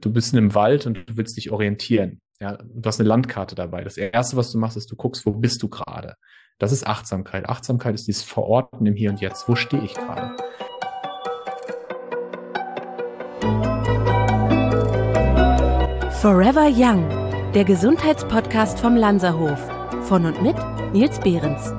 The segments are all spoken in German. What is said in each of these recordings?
du bist in einem Wald und du willst dich orientieren. Ja, du hast eine Landkarte dabei. Das Erste, was du machst, ist, du guckst, wo bist du gerade? Das ist Achtsamkeit. Achtsamkeit ist dieses Verorten im Hier und Jetzt. Wo stehe ich gerade? Forever Young, der Gesundheitspodcast vom Lanzerhof. Von und mit Nils Behrens.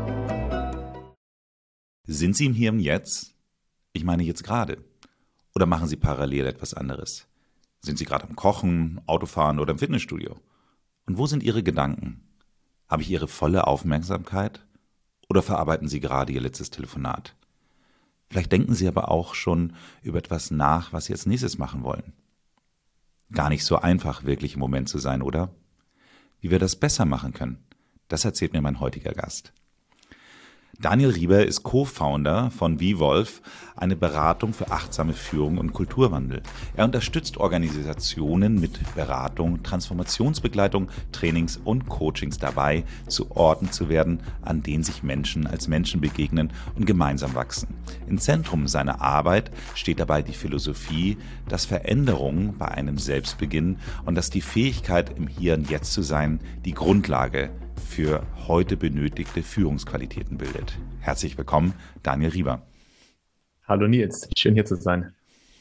Sind Sie im Hier und Jetzt? Ich meine jetzt gerade. Oder machen Sie parallel etwas anderes? Sind Sie gerade am Kochen, Autofahren oder im Fitnessstudio? Und wo sind Ihre Gedanken? Habe ich Ihre volle Aufmerksamkeit? Oder verarbeiten Sie gerade Ihr letztes Telefonat? Vielleicht denken Sie aber auch schon über etwas nach, was Sie als nächstes machen wollen. Gar nicht so einfach, wirklich im Moment zu sein, oder? Wie wir das besser machen können, das erzählt mir mein heutiger Gast. Daniel Rieber ist Co-Founder von VeVolve, eine Beratung für achtsame Führung und Kulturwandel. Er unterstützt Organisationen mit Beratung, Transformationsbegleitung, Trainings und Coachings dabei, zu Orten zu werden, an denen sich Menschen als Menschen begegnen und gemeinsam wachsen. Im Zentrum seiner Arbeit steht dabei die Philosophie, dass Veränderung bei einem selbst beginnen und dass die Fähigkeit, im Hier und Jetzt zu sein, die Grundlage für heute benötigte Führungsqualitäten bildet. Herzlich willkommen, Daniel Rieber. Hallo Nils, schön hier zu sein.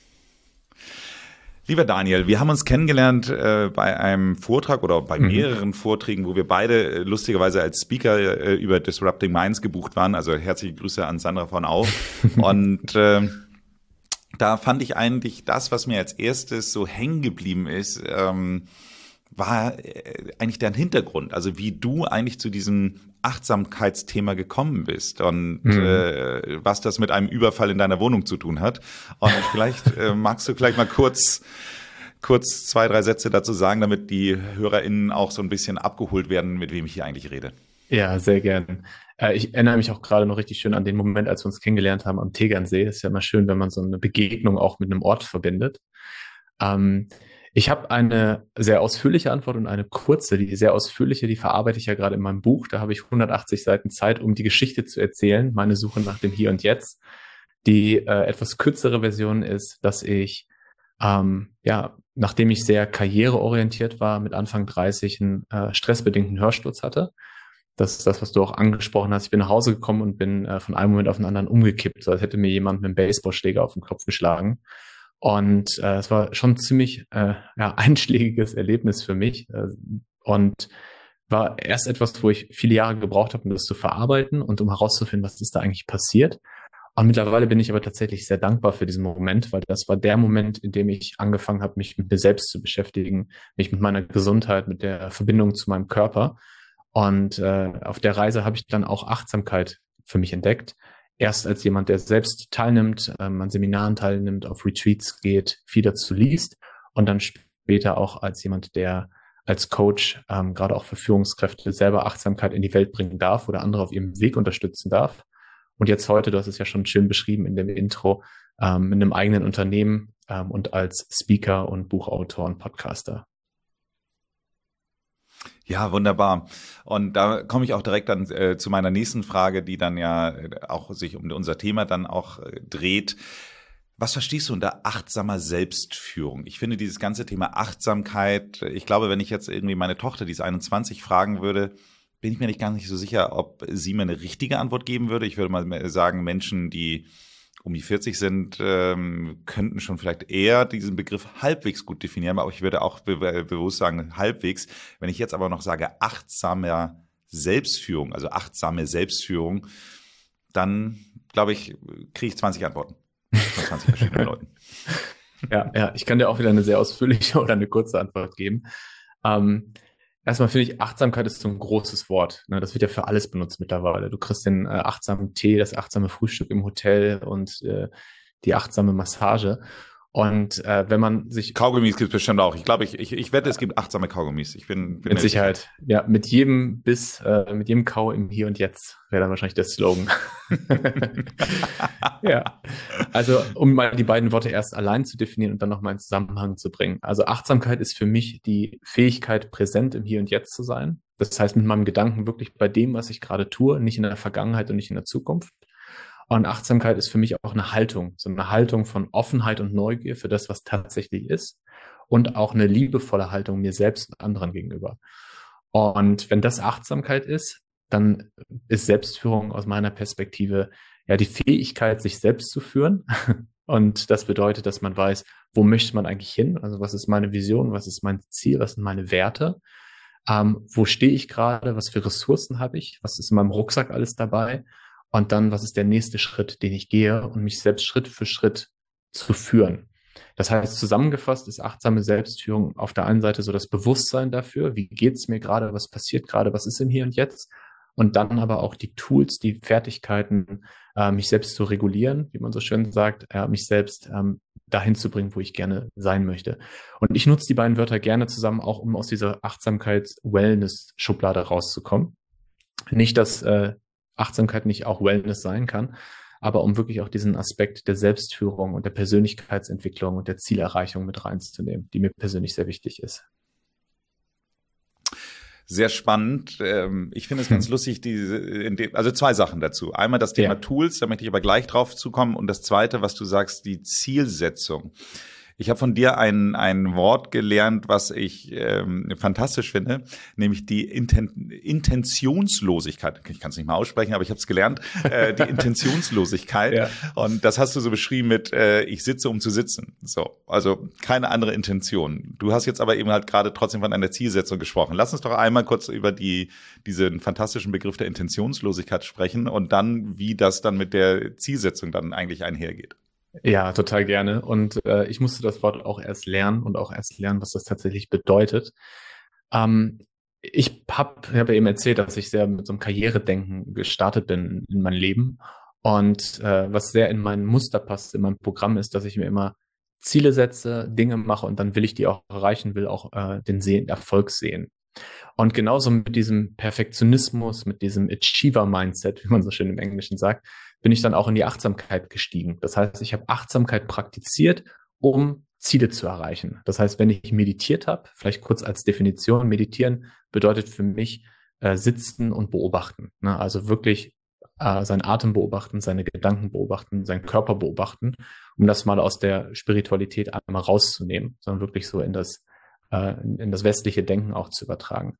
Lieber Daniel, wir haben uns kennengelernt bei einem Vortrag oder bei mehreren Vorträgen, wo wir beide lustigerweise als Speaker über Disrupting Minds gebucht waren. Also herzliche Grüße an Sandra von Au. Und da fand ich eigentlich das, was mir als erstes so hängen geblieben ist, war eigentlich dein Hintergrund, also wie du eigentlich zu diesem Achtsamkeitsthema gekommen bist und was das mit einem Überfall in deiner Wohnung zu tun hat. Und vielleicht magst du vielleicht mal kurz 2-3 Sätze dazu sagen, damit die HörerInnen auch so ein bisschen abgeholt werden, mit wem ich hier eigentlich rede. Ja, sehr gern. Ich erinnere mich auch gerade noch richtig schön an den Moment, als wir uns kennengelernt haben am Tegernsee. Das ist ja immer schön, wenn man so eine Begegnung auch mit einem Ort verbindet. Ich habe eine sehr ausführliche Antwort und eine kurze. Die sehr ausführliche, die verarbeite ich ja gerade in meinem Buch. Da habe ich 180 Seiten Zeit, um die Geschichte zu erzählen, meine Suche nach dem Hier und Jetzt. Die etwas kürzere Version ist, dass ich, nachdem ich sehr karriereorientiert war, mit Anfang 30 einen stressbedingten Hörsturz hatte. Das ist das, was du auch angesprochen hast. Ich bin nach Hause gekommen und bin von einem Moment auf den anderen umgekippt, so als hätte mir jemand mit einem Baseballschläger auf den Kopf geschlagen. Und es war schon ein ziemlich einschlägiges Erlebnis für mich und war erst etwas, wo ich viele Jahre gebraucht habe, um das zu verarbeiten und um herauszufinden, was ist da eigentlich passiert. Und mittlerweile bin ich aber tatsächlich sehr dankbar für diesen Moment, weil das war der Moment, in dem ich angefangen habe, mich mit mir selbst zu beschäftigen, mich mit meiner Gesundheit, mit der Verbindung zu meinem Körper. Und auf der Reise habe ich dann auch Achtsamkeit für mich entdeckt. Erst als jemand, der selbst teilnimmt, an Seminaren teilnimmt, auf Retreats geht, viel dazu liest und dann später auch als jemand, der als Coach gerade auch für Führungskräfte selber Achtsamkeit in die Welt bringen darf oder andere auf ihrem Weg unterstützen darf. Und jetzt heute, du hast es ja schon schön beschrieben in dem Intro, mit einem eigenen Unternehmen und als Speaker und Buchautor und Podcaster. Ja, wunderbar. Und da komme ich auch direkt dann zu meiner nächsten Frage, die dann ja auch sich um unser Thema dann auch dreht. Was verstehst du unter achtsamer Selbstführung? Ich finde dieses ganze Thema Achtsamkeit, ich glaube, wenn ich jetzt irgendwie meine Tochter, die ist 21, fragen würde, bin ich mir gar nicht so sicher, ob sie mir eine richtige Antwort geben würde. Ich würde mal sagen, Menschen, die um die 40 sind, könnten schon vielleicht eher diesen Begriff halbwegs gut definieren, aber ich würde auch bewusst sagen, halbwegs. Wenn ich jetzt aber noch sage, achtsame Selbstführung, dann, glaube ich, kriege ich 20 Antworten von 20 verschiedenen Leuten. Ja, ich kann dir auch wieder eine sehr ausführliche oder eine kurze Antwort geben. Erstmal finde ich, Achtsamkeit ist so ein großes Wort. Ne? Das wird ja für alles benutzt mittlerweile. Du kriegst den achtsamen Tee, das achtsame Frühstück im Hotel und die achtsame Massage. Und wenn man sich... Kaugummis gibt es bestimmt auch. Ich glaube, ich wette, es gibt achtsame Kaugummis. Ich bin mit Sicherheit. Ja, mit jedem Biss, mit jedem Kau im Hier und Jetzt wäre dann wahrscheinlich der Slogan. Ja, also um mal die beiden Worte erst allein zu definieren und dann nochmal in Zusammenhang zu bringen. Also Achtsamkeit ist für mich die Fähigkeit, präsent im Hier und Jetzt zu sein. Das heißt, mit meinem Gedanken wirklich bei dem, was ich gerade tue, nicht in der Vergangenheit und nicht in der Zukunft. Und Achtsamkeit ist für mich auch eine Haltung, so eine Haltung von Offenheit und Neugier für das, was tatsächlich ist. und auch eine liebevolle Haltung mir selbst und anderen gegenüber. Und wenn das Achtsamkeit ist, dann ist Selbstführung aus meiner Perspektive ja die Fähigkeit, sich selbst zu führen. Und das bedeutet, dass man weiß, wo möchte man eigentlich hin? Also was ist meine Vision? Was ist mein Ziel? Was sind meine Werte? Wo stehe ich gerade? Was für Ressourcen habe ich? Was ist in meinem Rucksack alles dabei? Und dann, was ist der nächste Schritt, den ich gehe, um mich selbst Schritt für Schritt zu führen? Das heißt, zusammengefasst ist achtsame Selbstführung auf der einen Seite so das Bewusstsein dafür, wie geht's mir gerade, was passiert gerade, was ist im Hier und Jetzt? Und dann aber auch die Tools, die Fertigkeiten, mich selbst zu regulieren, wie man so schön sagt, mich selbst dahin zu bringen, wo ich gerne sein möchte. Und ich nutze die beiden Wörter gerne zusammen, auch um aus dieser Achtsamkeits-Wellness-Schublade rauszukommen. Nicht, dass Achtsamkeit nicht auch Wellness sein kann, aber um wirklich auch diesen Aspekt der Selbstführung und der Persönlichkeitsentwicklung und der Zielerreichung mit reinzunehmen, die mir persönlich sehr wichtig ist. Sehr spannend. Ich finde es ganz lustig, also zwei Sachen dazu. Einmal das Thema Tools, da möchte ich aber gleich drauf zukommen. Und das Zweite, was du sagst, die Zielsetzung. Ich habe von dir ein Wort gelernt, was ich fantastisch finde, nämlich die Intentionslosigkeit. Ich kann es nicht mal aussprechen, aber ich habe es gelernt. Die Intentionslosigkeit. Ja. Und das hast du so beschrieben mit ich sitze, um zu sitzen. So, also keine andere Intention. Du hast jetzt aber eben halt gerade trotzdem von einer Zielsetzung gesprochen. Lass uns doch einmal kurz über diesen fantastischen Begriff der Intentionslosigkeit sprechen und dann, wie das dann mit der Zielsetzung dann eigentlich einhergeht. Ja, total gerne. Und ich musste das Wort auch erst lernen und auch erst lernen, was das tatsächlich bedeutet. Ich hab ja eben erzählt, dass ich sehr mit so einem Karrieredenken gestartet bin in mein Leben. Und was sehr in mein Muster passt, in meinem Programm ist, dass ich mir immer Ziele setze, Dinge mache und dann will ich die auch erreichen, will auch den Erfolg sehen. Und genauso mit diesem Perfektionismus, mit diesem Achiever-Mindset, wie man so schön im Englischen sagt, bin ich dann auch in die Achtsamkeit gestiegen. Das heißt, ich habe Achtsamkeit praktiziert, um Ziele zu erreichen. Das heißt, wenn ich meditiert habe, vielleicht kurz als Definition, meditieren bedeutet für mich sitzen und beobachten. Ne? Also wirklich seinen Atem beobachten, seine Gedanken beobachten, seinen Körper beobachten, um das mal aus der Spiritualität einmal rauszunehmen, sondern wirklich so in das westliche Denken auch zu übertragen.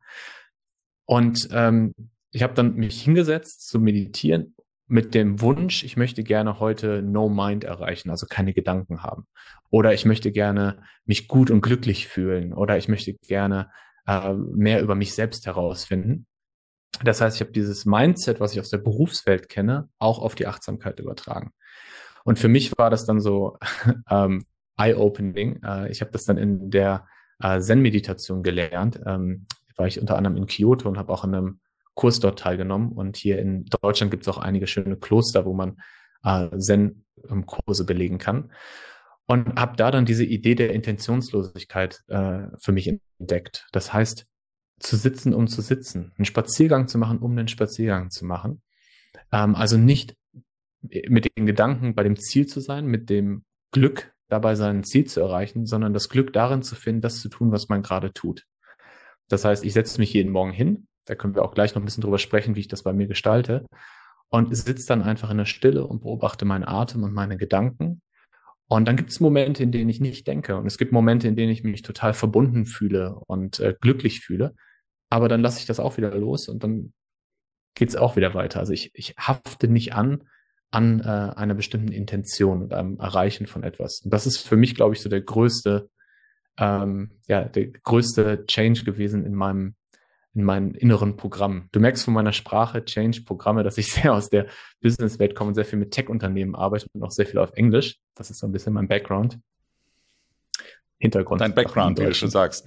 Und ich habe dann mich hingesetzt zu meditieren mit dem Wunsch, ich möchte gerne heute No Mind erreichen, also keine Gedanken haben. Oder ich möchte gerne mich gut und glücklich fühlen. Oder ich möchte gerne mehr über mich selbst herausfinden. Das heißt, ich habe dieses Mindset, was ich aus der Berufswelt kenne, auch auf die Achtsamkeit übertragen. Und für mich war das dann so eye-opening. Ich habe das dann in der Zen-Meditation gelernt. War ich unter anderem in Kyoto und habe auch an einem Kurs dort teilgenommen. Und hier in Deutschland gibt es auch einige schöne Kloster, wo man Zen-Kurse belegen kann. Und habe da dann diese Idee der Intentionslosigkeit für mich entdeckt. Das heißt, zu sitzen, um zu sitzen. Einen Spaziergang zu machen, um einen Spaziergang zu machen. Also nicht mit den Gedanken bei dem Ziel zu sein, mit dem Glück dabei sein Ziel zu erreichen, sondern das Glück darin zu finden, das zu tun, was man gerade tut. Das heißt, ich setze mich jeden Morgen hin, da können wir auch gleich noch ein bisschen drüber sprechen, wie ich das bei mir gestalte, und sitze dann einfach in der Stille und beobachte meinen Atem und meine Gedanken. Und dann gibt es Momente, in denen ich nicht denke, und es gibt Momente, in denen ich mich total verbunden fühle und glücklich fühle, aber dann lasse ich das auch wieder los und dann geht es auch wieder weiter. Also ich hafte nicht an einer bestimmten Intention und einem Erreichen von etwas. Und das ist für mich, glaube ich, so der größte Change gewesen in meinem inneren Programm. Du merkst von meiner Sprache, Change-Programme, dass ich sehr aus der Businesswelt komme und sehr viel mit Tech-Unternehmen arbeite und auch sehr viel auf Englisch. Das ist so ein bisschen mein Background. Hintergrund. Dein Background, wie du schon sagst.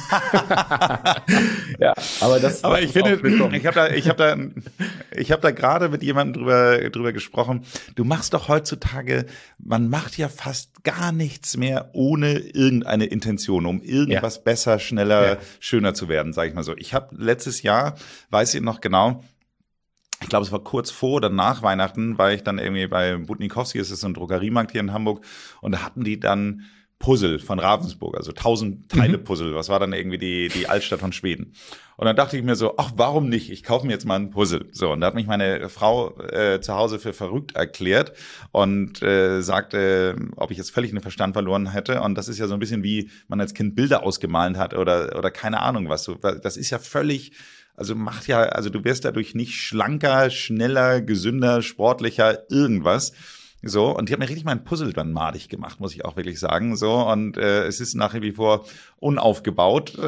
Ja, aber ich finde, ich habe da gerade mit jemandem drüber gesprochen. Du machst doch heutzutage, man macht ja fast gar nichts mehr ohne irgendeine Intention, um irgendwas besser, schneller, schöner zu werden, sage ich mal so. Ich habe letztes Jahr, weiß ich noch genau, ich glaube, es war kurz vor oder nach Weihnachten, war ich dann irgendwie bei Butnikowski, das ist so ein Drogeriemarkt hier in Hamburg, und da hatten die dann Puzzle von Ravensburg, also 1000-Teile-Puzzle. Was war dann irgendwie die Altstadt von Schweden? Und dann dachte ich mir so, ach, warum nicht? Ich kaufe mir jetzt mal ein Puzzle. So, und da hat mich meine Frau zu Hause für verrückt erklärt und sagte, ob ich jetzt völlig den Verstand verloren hätte. Und das ist ja so ein bisschen wie man als Kind Bilder ausgemalt hat oder keine Ahnung was. So, das ist ja völlig, also du wirst dadurch nicht schlanker, schneller, gesünder, sportlicher, irgendwas. So, und die hat mir richtig mein Puzzle dann madig gemacht, muss ich auch wirklich sagen. So, und es ist nach wie vor unaufgebaut.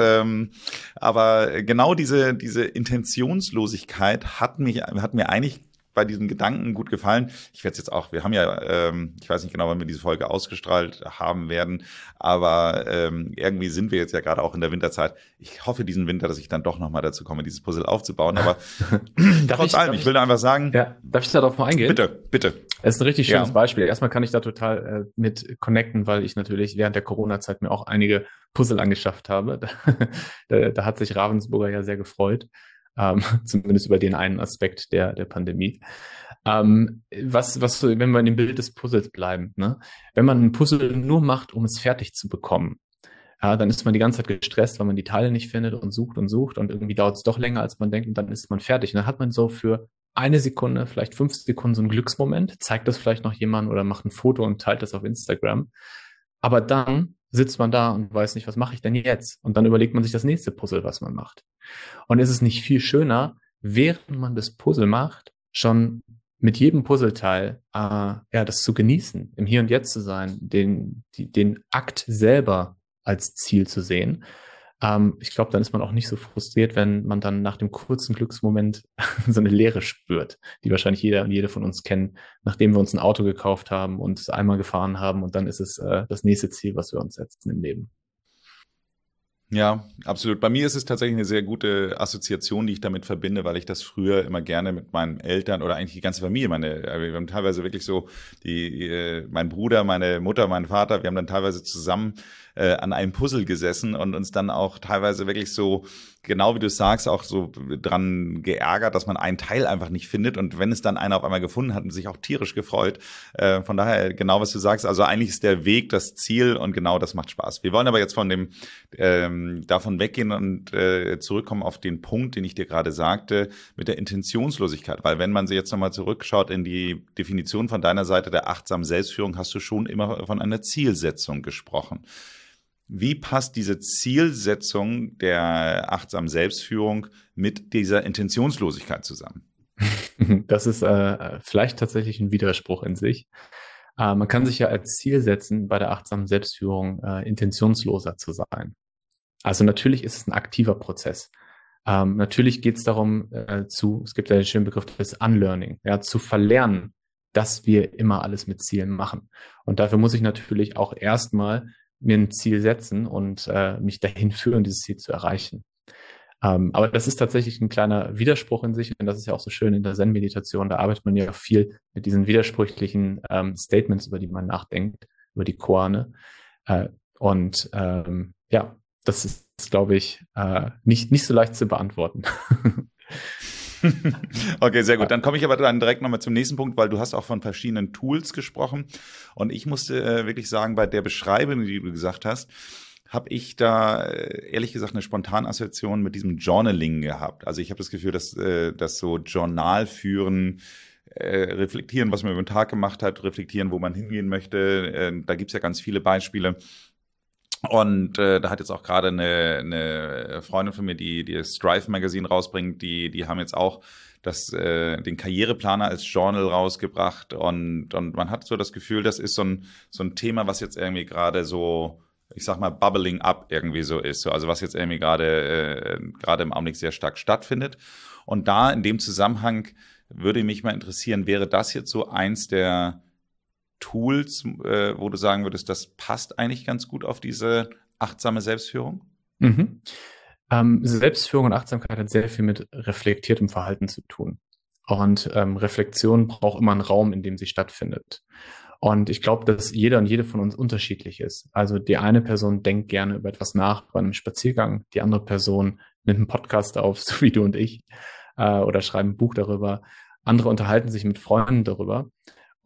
Aber genau diese Intentionslosigkeit hat mir eigentlich bei diesem Gedanken gut gefallen. Ich werde es jetzt auch, wir haben ja, ich weiß nicht genau, wann wir diese Folge ausgestrahlt haben werden, aber irgendwie sind wir jetzt ja gerade auch in der Winterzeit. Ich hoffe diesen Winter, dass ich dann doch nochmal dazu komme, dieses Puzzle aufzubauen. Aber trotz allem, ich will da einfach sagen. Ja, darf ich darauf mal eingehen? Bitte. Es ist ein richtig schönes Beispiel. Erstmal kann ich da total mit connecten, weil ich natürlich während der Corona-Zeit mir auch einige Puzzle angeschafft habe. Da hat sich Ravensburger ja sehr gefreut. Zumindest über den einen Aspekt der Pandemie. Wenn wir in dem Bild des Puzzles bleiben, ne? Wenn man ein Puzzle nur macht, um es fertig zu bekommen, dann ist man die ganze Zeit gestresst, weil man die Teile nicht findet und sucht und irgendwie dauert es doch länger, als man denkt, und dann ist man fertig. Und dann hat man so für 1 Sekunde, vielleicht 5 Sekunden so einen Glücksmoment, zeigt das vielleicht noch jemand oder macht ein Foto und teilt das auf Instagram. Aber dann sitzt man da und weiß nicht, was mache ich denn jetzt? Und dann überlegt man sich das nächste Puzzle, was man macht. Und ist es nicht viel schöner, während man das Puzzle macht, schon mit jedem Puzzleteil das zu genießen, im Hier und Jetzt zu sein, den Akt selber als Ziel zu sehen. Ich glaube, dann ist man auch nicht so frustriert, wenn man dann nach dem kurzen Glücksmoment so eine Leere spürt, die wahrscheinlich jeder und jede von uns kennen, nachdem wir uns ein Auto gekauft haben und es einmal gefahren haben, und dann ist es das nächste Ziel, was wir uns setzen im Leben. Ja, absolut. Bei mir ist es tatsächlich eine sehr gute Assoziation, die ich damit verbinde, weil ich das früher immer gerne mit meinen Eltern oder eigentlich die ganze Familie, wir haben teilweise wirklich so mein Bruder, meine Mutter, mein Vater, wir haben dann teilweise zusammen an einem Puzzle gesessen und uns dann auch teilweise wirklich so, genau wie du sagst, auch so dran geärgert, dass man einen Teil einfach nicht findet, und wenn es dann einer auf einmal gefunden hat und sich auch tierisch gefreut. Von daher, genau was du sagst, also eigentlich ist der Weg das Ziel, und genau das macht Spaß. Wir wollen aber jetzt von davon weggehen und zurückkommen auf den Punkt, den ich dir gerade sagte, mit der Intentionslosigkeit, weil wenn man sie jetzt nochmal zurückschaut in die Definition von deiner Seite der achtsamen Selbstführung, hast du schon immer von einer Zielsetzung gesprochen. Wie passt diese Zielsetzung der achtsamen Selbstführung mit dieser Intentionslosigkeit zusammen? Das ist vielleicht tatsächlich ein Widerspruch in sich. Man kann sich ja als Ziel setzen, bei der achtsamen Selbstführung intentionsloser zu sein. Also natürlich ist es ein aktiver Prozess. Natürlich geht es darum, es gibt ja den schönen Begriff des Unlearning, ja, zu verlernen, dass wir immer alles mit Zielen machen. Und dafür muss ich natürlich auch erstmal mir ein Ziel setzen und mich dahin führen, dieses Ziel zu erreichen. Aber das ist tatsächlich ein kleiner Widerspruch in sich, und das ist ja auch so schön in der Zen-Meditation. Da arbeitet man ja viel mit diesen widersprüchlichen Statements, über die man nachdenkt, über die Koane. Das ist, glaube ich, nicht so leicht zu beantworten. Okay, sehr gut. Dann komme ich aber dann direkt nochmal zum nächsten Punkt, weil du hast auch von verschiedenen Tools gesprochen. Und ich musste wirklich sagen, bei der Beschreibung, die du gesagt hast, habe ich da ehrlich gesagt eine spontane Assoziation mit diesem Journaling gehabt. Also ich habe das Gefühl, dass so Journal führen, reflektieren, was man über den Tag gemacht hat, reflektieren, wo man hingehen möchte. Da gibt's ja ganz viele Beispiele. Und da hat jetzt auch gerade eine Freundin von mir, die das Strive Magazine rausbringt, die haben jetzt auch den Karriereplaner als Journal rausgebracht, und man hat so das Gefühl, das ist so ein Thema, was jetzt irgendwie gerade so, ich sag mal, bubbling up irgendwie so ist, so, also was jetzt irgendwie gerade im Augenblick sehr stark stattfindet. Und da in dem Zusammenhang würde mich mal interessieren, wäre das jetzt so eins der Tools, wo du sagen würdest, das passt eigentlich ganz gut auf diese achtsame Selbstführung? Mhm. Selbstführung und Achtsamkeit hat sehr viel mit reflektiertem Verhalten zu tun. Und Reflexion braucht immer einen Raum, in dem sie stattfindet. Und ich glaube, dass jeder und jede von uns unterschiedlich ist. Also die eine Person denkt gerne über etwas nach bei einem Spaziergang, die andere Person nimmt einen Podcast auf, so wie du und ich, oder schreibt ein Buch darüber. Andere unterhalten sich mit Freunden darüber.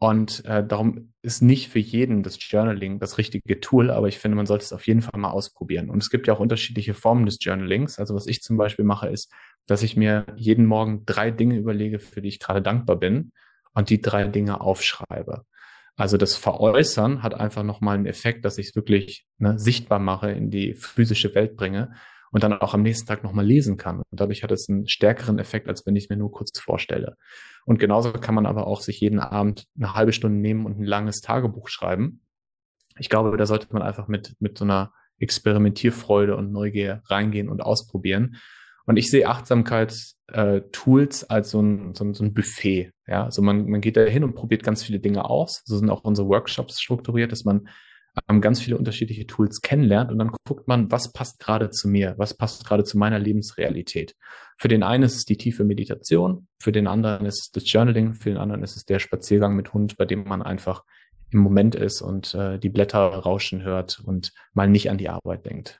Und darum ist nicht für jeden das Journaling das richtige Tool, aber ich finde, man sollte es auf jeden Fall mal ausprobieren. Und es gibt ja auch unterschiedliche Formen des Journalings. Also was ich zum Beispiel mache, ist, dass ich mir jeden Morgen 3 Dinge überlege, für die ich gerade dankbar bin und die 3 Dinge aufschreibe. Also das Veräußern hat einfach nochmal einen Effekt, dass ich es wirklich sichtbar mache, in die physische Welt bringe und dann auch am nächsten Tag nochmal lesen kann. Und dadurch hat es einen stärkeren Effekt, als wenn ich es mir nur kurz vorstelle. Und genauso kann man aber auch sich jeden Abend eine halbe Stunde nehmen und ein langes Tagebuch schreiben. Ich glaube, da sollte man einfach mit so einer Experimentierfreude und Neugier reingehen und ausprobieren. Und ich sehe Achtsamkeits-Tools als so ein Buffet. Ja, also man geht da hin und probiert ganz viele Dinge aus. So sind auch unsere Workshops strukturiert, dass man ganz viele unterschiedliche Tools kennenlernt und dann guckt man, was passt gerade zu mir, was passt gerade zu meiner Lebensrealität. Für den einen ist es die tiefe Meditation, für den anderen ist es das Journaling, für den anderen ist es der Spaziergang mit Hund, bei dem man einfach im Moment ist und die Blätter rauschen hört und mal nicht an die Arbeit denkt.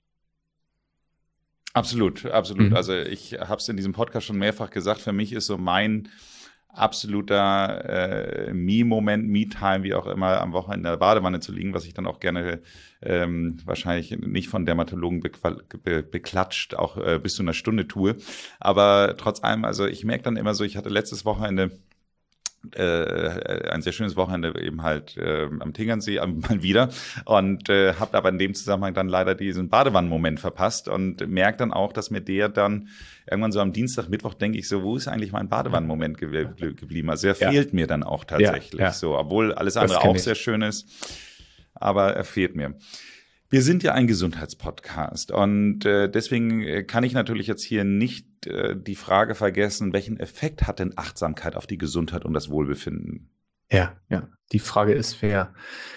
Absolut, absolut. Also ich habe es in diesem Podcast schon mehrfach gesagt, für mich ist so mein absoluter Me-Moment, Me-Time, wie auch immer, am Wochenende in der Badewanne zu liegen, was ich dann auch gerne wahrscheinlich nicht von Dermatologen beklatscht, auch bis zu einer Stunde tue. Aber trotz allem, also ich merke dann immer so, ich hatte letztes Wochenende ein sehr schönes Wochenende eben halt am Tegernsee mal wieder und habe aber in dem Zusammenhang dann leider diesen Badewannenmoment verpasst und merke dann auch, dass mir der dann irgendwann so am Dienstag, Mittwoch denke ich so, wo ist eigentlich mein Badewannenmoment geblieben? Also er fehlt mir dann auch tatsächlich so, obwohl alles andere auch sehr schön ist, aber er fehlt mir. Wir sind ja ein Gesundheitspodcast und deswegen kann ich natürlich jetzt hier nicht die Frage vergessen, welchen Effekt hat denn Achtsamkeit auf die Gesundheit und das Wohlbefinden? Ja, die Frage ist fair.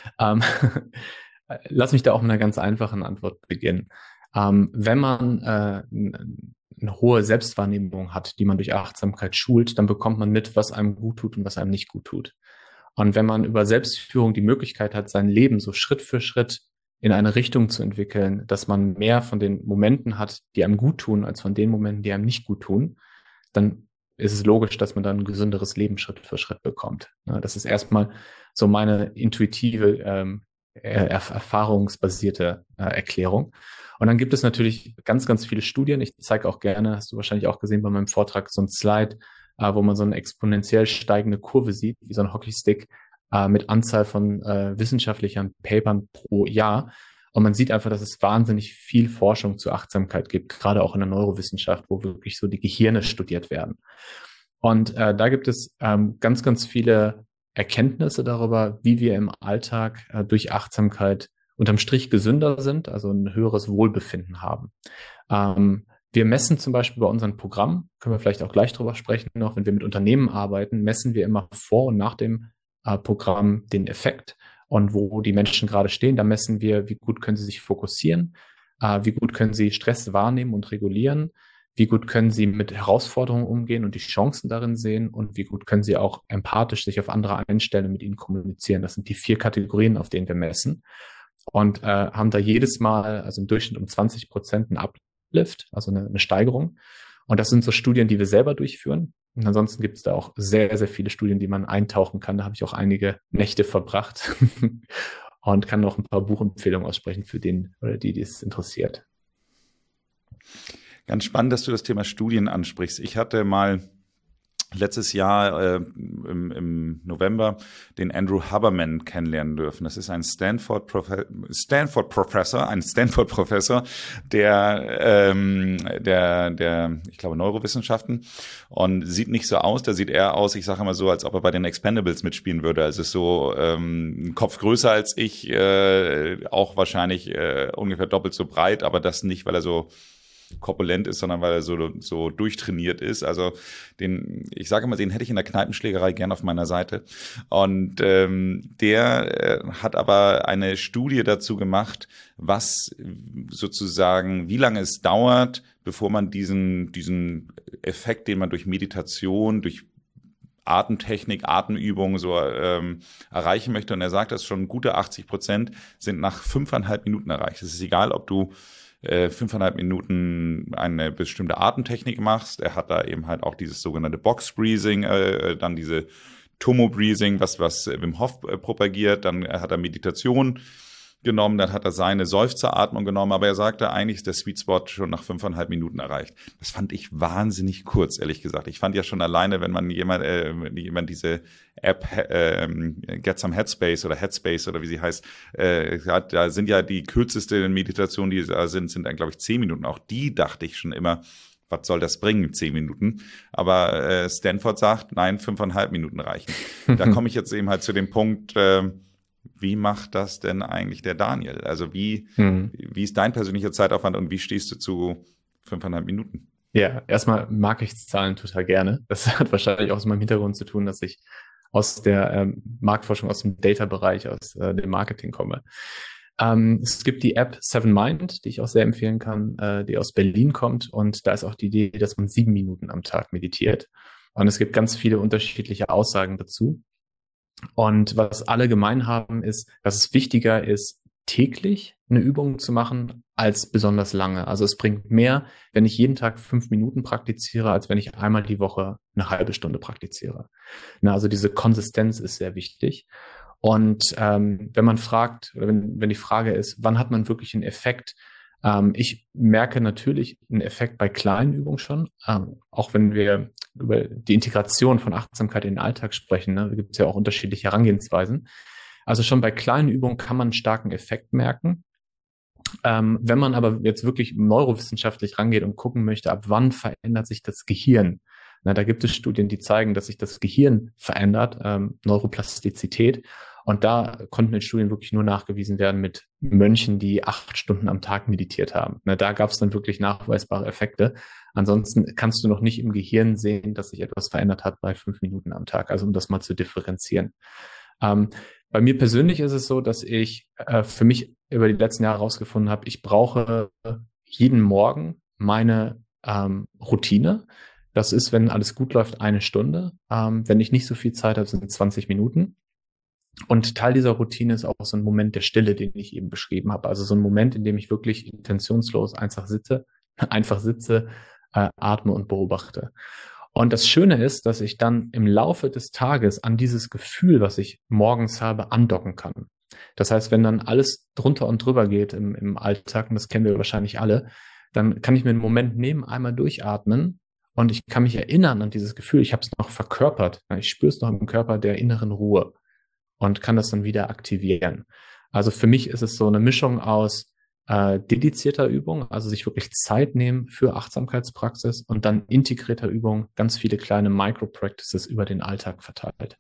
Lass mich da auch mit einer ganz einfachen Antwort beginnen. Wenn man eine hohe Selbstwahrnehmung hat, die man durch Achtsamkeit schult, dann bekommt man mit, was einem gut tut und was einem nicht gut tut. Und wenn man über Selbstführung die Möglichkeit hat, sein Leben so Schritt für Schritt in eine Richtung zu entwickeln, dass man mehr von den Momenten hat, die einem gut tun, als von den Momenten, die einem nicht gut tun, dann ist es logisch, dass man dann ein gesünderes Leben Schritt für Schritt bekommt. Das ist erstmal so meine intuitive, erfahrungsbasierte Erklärung. Und dann gibt es natürlich ganz, ganz viele Studien. Ich zeige auch gerne, hast du wahrscheinlich auch gesehen bei meinem Vortrag, so ein Slide, wo man so eine exponentiell steigende Kurve sieht, wie so ein Hockeystick, mit Anzahl von wissenschaftlichen Papern pro Jahr. Und man sieht einfach, dass es wahnsinnig viel Forschung zur Achtsamkeit gibt, gerade auch in der Neurowissenschaft, wo wirklich so die Gehirne studiert werden. Und da gibt es ganz, ganz viele Erkenntnisse darüber, wie wir im Alltag durch Achtsamkeit unterm Strich gesünder sind, also ein höheres Wohlbefinden haben. Wir messen zum Beispiel bei unserem Programm, können wir vielleicht auch gleich drüber sprechen noch, wenn wir mit Unternehmen arbeiten, messen wir immer vor und nach dem Programm den Effekt und wo die Menschen gerade stehen. Da messen wir, wie gut können sie sich fokussieren, wie gut können sie Stress wahrnehmen und regulieren, wie gut können sie mit Herausforderungen umgehen und die Chancen darin sehen und wie gut können sie auch empathisch sich auf andere einstellen und mit ihnen kommunizieren. Das sind die 4 Kategorien, auf denen wir messen und haben da jedes Mal, also im Durchschnitt um 20% einen Uplift, also eine Steigerung. Und das sind so Studien, die wir selber durchführen. Und ansonsten gibt es da auch sehr, sehr viele Studien, die man eintauchen kann. Da habe ich auch einige Nächte verbracht und kann noch ein paar Buchempfehlungen aussprechen für den oder die es interessiert. Ganz spannend, dass du das Thema Studien ansprichst. Ich hatte mal letztes Jahr im November den Andrew Huberman kennenlernen dürfen. Das ist ein Stanford-Professor, der ich glaube Neurowissenschaften und sieht nicht so aus. Der sieht eher aus, ich sage immer so, als ob er bei den Expendables mitspielen würde. Also ist so ein Kopf größer als ich, auch wahrscheinlich ungefähr doppelt so breit, aber das nicht, weil er so korpulent ist, sondern weil er so durchtrainiert ist. Also ich sage immer, den hätte ich in der Kneipenschlägerei gern auf meiner Seite. Und der hat aber eine Studie dazu gemacht, was sozusagen, wie lange es dauert, bevor man diesen Effekt, den man durch Meditation, durch Atemtechnik, Atemübungen so erreichen möchte. Und er sagt, dass schon gute 80% sind nach 5,5 Minuten erreicht. Es ist egal, ob du 5,5 Minuten eine bestimmte Atemtechnik machst. Er hat da eben halt auch dieses sogenannte Box Breathing, dann diese Tomo Breathing, was Wim Hof propagiert. Dann hat er Meditation genommen, dann hat er seine Seufzeratmung genommen, aber er sagte, eigentlich ist der Sweet Spot schon nach 5,5 Minuten erreicht. Das fand ich wahnsinnig kurz, ehrlich gesagt. Ich fand ja schon alleine, wenn man jemand diese App Get Some Headspace oder wie sie heißt, hat, da sind ja die kürzeste Meditationen, die da sind dann, glaube ich, 10 Minuten. Auch die dachte ich schon immer, was soll das bringen, 10 Minuten? Aber Stanford sagt, nein, 5,5 Minuten reichen. Da komme ich jetzt eben halt zu dem Punkt, wie macht das denn eigentlich der Daniel? Also wie ist dein persönlicher Zeitaufwand und wie stehst du zu 5,5 Minuten? Ja, erstmal mag ich Zahlen total gerne. Das hat wahrscheinlich auch aus meinem Hintergrund zu tun, dass ich aus der Marktforschung, aus dem Data-Bereich, aus dem Marketing komme. Es gibt die App Seven Mind, die ich auch sehr empfehlen kann, die aus Berlin kommt. Und da ist auch die Idee, dass man 7 Minuten am Tag meditiert. Und es gibt ganz viele unterschiedliche Aussagen dazu. Und was alle gemein haben, ist, dass es wichtiger ist, täglich eine Übung zu machen, als besonders lange. Also es bringt mehr, wenn ich jeden Tag 5 Minuten praktiziere, als wenn ich einmal die Woche eine halbe Stunde praktiziere. Also diese Konsistenz ist sehr wichtig. Und wenn man fragt, oder wenn die Frage ist, wann hat man wirklich einen Effekt? Ich merke natürlich einen Effekt bei kleinen Übungen schon, auch wenn wir über die Integration von Achtsamkeit in den Alltag sprechen. Da gibt es ja auch unterschiedliche Herangehensweisen. Also schon bei kleinen Übungen kann man einen starken Effekt merken. Wenn man aber jetzt wirklich neurowissenschaftlich rangeht und gucken möchte, ab wann verändert sich das Gehirn? Da gibt es Studien, die zeigen, dass sich das Gehirn verändert, Neuroplastizität. Und da konnten in Studien wirklich nur nachgewiesen werden mit Mönchen, die 8 Stunden am Tag meditiert haben. Da gab es dann wirklich nachweisbare Effekte. Ansonsten kannst du noch nicht im Gehirn sehen, dass sich etwas verändert hat bei 5 Minuten am Tag. Also um das mal zu differenzieren. Bei mir persönlich ist es so, dass ich für mich über die letzten Jahre herausgefunden habe, ich brauche jeden Morgen meine Routine. Das ist, wenn alles gut läuft, 1 Stunde. Wenn ich nicht so viel Zeit habe, sind es 20 Minuten. Und Teil dieser Routine ist auch so ein Moment der Stille, den ich eben beschrieben habe. Also so ein Moment, in dem ich wirklich intentionslos einfach sitze, atme und beobachte. Und das Schöne ist, dass ich dann im Laufe des Tages an dieses Gefühl, was ich morgens habe, andocken kann. Das heißt, wenn dann alles drunter und drüber geht im Alltag, und das kennen wir wahrscheinlich alle, dann kann ich mir einen Moment nehmen, einmal durchatmen und ich kann mich erinnern an dieses Gefühl. Ich habe es noch verkörpert. Ich spüre es noch im Körper der inneren Ruhe und kann das dann wieder aktivieren. Also für mich ist es so eine Mischung aus dedizierter Übung, also sich wirklich Zeit nehmen für Achtsamkeitspraxis und dann integrierter Übung, ganz viele kleine Micro-Practices über den Alltag verteilt.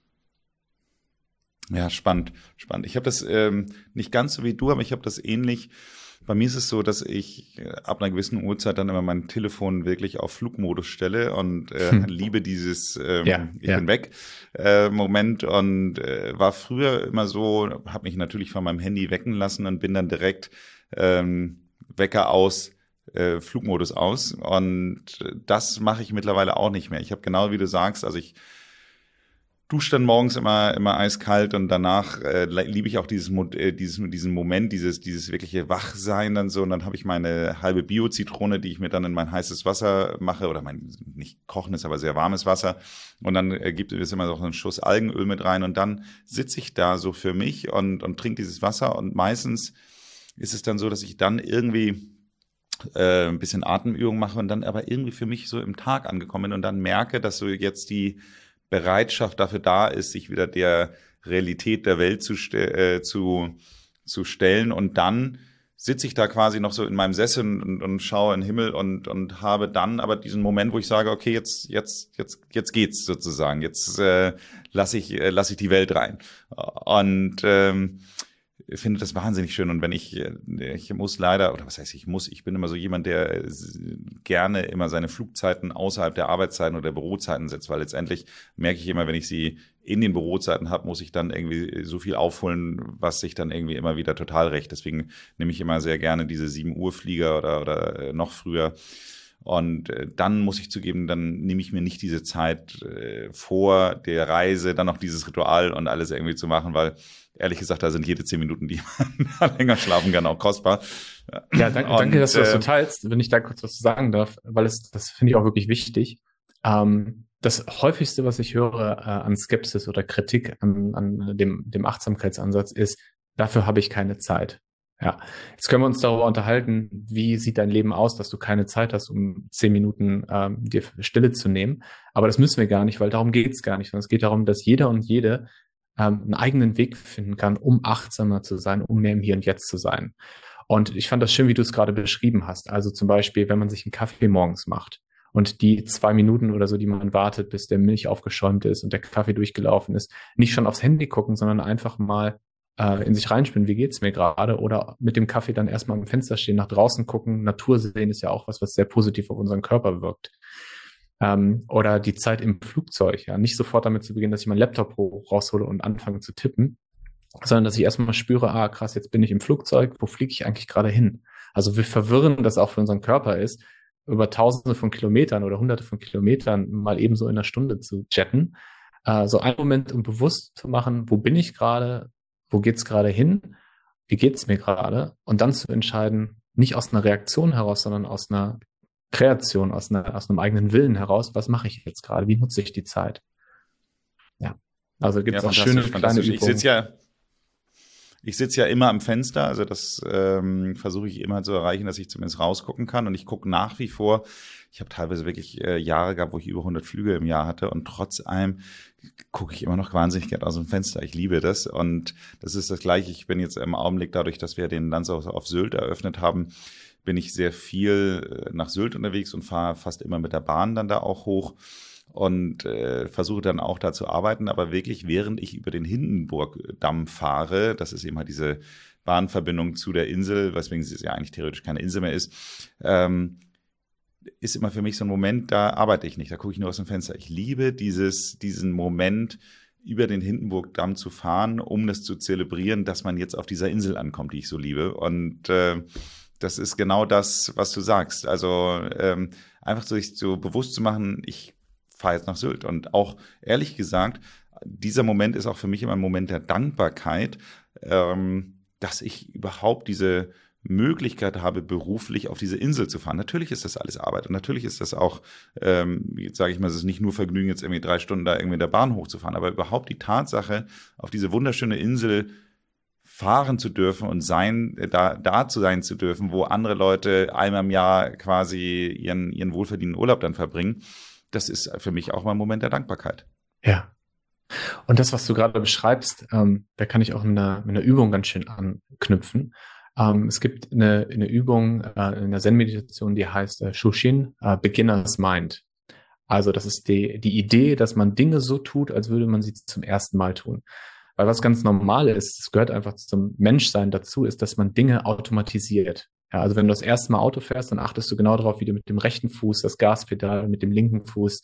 Ja, spannend. Ich habe das nicht ganz so wie du, aber ich habe das ähnlich. Bei mir ist es so, dass ich ab einer gewissen Uhrzeit dann immer mein Telefon wirklich auf Flugmodus stelle und liebe dieses bin weg Moment und war früher immer so, habe mich natürlich von meinem Handy wecken lassen und bin dann direkt Wecker aus, Flugmodus aus und das mache ich mittlerweile auch nicht mehr. Ich habe genau wie du sagst, also ich dusche dann morgens immer eiskalt und danach liebe ich auch diesen Moment, dieses wirkliche Wachsein dann so und dann habe ich meine halbe Bio-Zitrone, die ich mir dann in mein heißes Wasser mache oder mein nicht kochendes, aber sehr warmes Wasser und dann gibt es immer noch einen Schuss Algenöl mit rein und dann sitze ich da so für mich und trinke dieses Wasser und meistens ist es dann so, dass ich dann irgendwie ein bisschen Atemübung mache und dann aber irgendwie für mich so im Tag angekommen bin und dann merke, dass so jetzt die Bereitschaft dafür da ist, sich wieder der Realität der Welt zu stellen. Und dann sitze ich da quasi noch so in meinem Sessel und schaue in den Himmel und habe dann aber diesen Moment, wo ich sage, okay, jetzt geht's sozusagen. Jetzt lasse ich die Welt rein. Und finde das wahnsinnig schön und wenn ich muss leider, oder was heißt ich bin immer so jemand, der gerne immer seine Flugzeiten außerhalb der Arbeitszeiten oder der Bürozeiten setzt, weil letztendlich merke ich immer, wenn ich sie in den Bürozeiten habe, muss ich dann irgendwie so viel aufholen, was sich dann irgendwie immer wieder total rächt. Deswegen nehme ich immer sehr gerne diese 7 Uhr Flieger oder noch früher. Und dann muss ich zugeben, dann nehme ich mir nicht diese Zeit vor der Reise, dann noch dieses Ritual und alles irgendwie zu machen, weil ehrlich gesagt, da sind jede 10 Minuten, die man länger schlafen kann, auch kostbar. Ja, danke, dass du das so teilst, wenn ich da kurz was sagen darf, weil das finde ich auch wirklich wichtig. Das häufigste, was ich höre an Skepsis oder Kritik an dem Achtsamkeitsansatz ist, dafür habe ich keine Zeit. Ja, jetzt können wir uns darüber unterhalten, wie sieht dein Leben aus, dass du keine Zeit hast, um 10 Minuten dir Stille zu nehmen. Aber das müssen wir gar nicht, weil darum geht es gar nicht. Sondern es geht darum, dass jeder und jede einen eigenen Weg finden kann, um achtsamer zu sein, um mehr im Hier und Jetzt zu sein. Und ich fand das schön, wie du es gerade beschrieben hast. Also zum Beispiel, wenn man sich einen Kaffee morgens macht und die 2 Minuten oder so, die man wartet, bis der Milch aufgeschäumt ist und der Kaffee durchgelaufen ist, nicht schon aufs Handy gucken, sondern einfach mal in sich reinspielen, wie geht's mir gerade? Oder mit dem Kaffee dann erstmal am Fenster stehen, nach draußen gucken. Natur sehen ist ja auch was sehr positiv auf unseren Körper wirkt. Oder die Zeit im Flugzeug. Ja, nicht sofort damit zu beginnen, dass ich meinen Laptop raushole und anfange zu tippen, sondern dass ich erstmal spüre, krass, jetzt bin ich im Flugzeug, wo fliege ich eigentlich gerade hin? Also wie verwirrend das auch für unseren Körper ist, über Tausende von Kilometern oder Hunderte von Kilometern mal eben so in einer Stunde zu jetten. So einen Moment, um bewusst zu machen, wo bin ich gerade, wo geht's gerade hin, wie geht's mir gerade? Und dann zu entscheiden, nicht aus einer Reaktion heraus, sondern aus einer Kreation, aus einem eigenen Willen heraus, was mache ich jetzt gerade, wie nutze ich die Zeit? Ja, also gibt es auch schöne kleine Übungen. Ich sitze ja immer am Fenster, also das versuche ich immer zu erreichen, dass ich zumindest rausgucken kann. Und ich gucke nach wie vor, ich habe teilweise wirklich Jahre gehabt, wo ich über 100 Flüge im Jahr hatte und trotz allem gucke ich immer noch wahnsinnig gerne aus dem Fenster. Ich liebe das und das ist das Gleiche. Ich bin jetzt im Augenblick, dadurch, dass wir den Landshaus auf Sylt eröffnet haben, bin ich sehr viel nach Sylt unterwegs und fahre fast immer mit der Bahn dann da auch hoch. Und versuche dann auch da zu arbeiten, aber wirklich während ich über den Hindenburgdamm fahre, das ist eben halt diese Bahnverbindung zu der Insel, weswegen es ja eigentlich theoretisch keine Insel mehr ist immer für mich so ein Moment, da arbeite ich nicht, da gucke ich nur aus dem Fenster. Ich liebe diesen Moment, über den Hindenburgdamm zu fahren, um das zu zelebrieren, dass man jetzt auf dieser Insel ankommt, die ich so liebe. Und das ist genau das, was du sagst. Also einfach sich so bewusst zu machen, ich fahre jetzt nach Sylt. Und auch ehrlich gesagt, dieser Moment ist auch für mich immer ein Moment der Dankbarkeit, dass ich überhaupt diese Möglichkeit habe, beruflich auf diese Insel zu fahren. Natürlich ist das alles Arbeit und natürlich ist das auch, jetzt sage ich mal, es ist nicht nur Vergnügen, jetzt irgendwie 3 Stunden da irgendwie in der Bahn hochzufahren, aber überhaupt die Tatsache, auf diese wunderschöne Insel fahren zu dürfen und da zu sein zu dürfen, wo andere Leute einmal im Jahr quasi ihren wohlverdienten Urlaub dann verbringen, das ist für mich auch mal ein Moment der Dankbarkeit. Ja. Und das, was du gerade beschreibst, da kann ich auch mit einer Übung ganz schön anknüpfen. Es gibt eine Übung in der Zen-Meditation, die heißt Shushin, Beginner's Mind. Also das ist die Idee, dass man Dinge so tut, als würde man sie zum ersten Mal tun. Weil was ganz normal ist, es gehört einfach zum Menschsein dazu, ist, dass man Dinge automatisiert. Ja, also wenn du das erste Mal Auto fährst, dann achtest du genau darauf, wie du mit dem rechten Fuß das Gaspedal, mit dem linken Fuß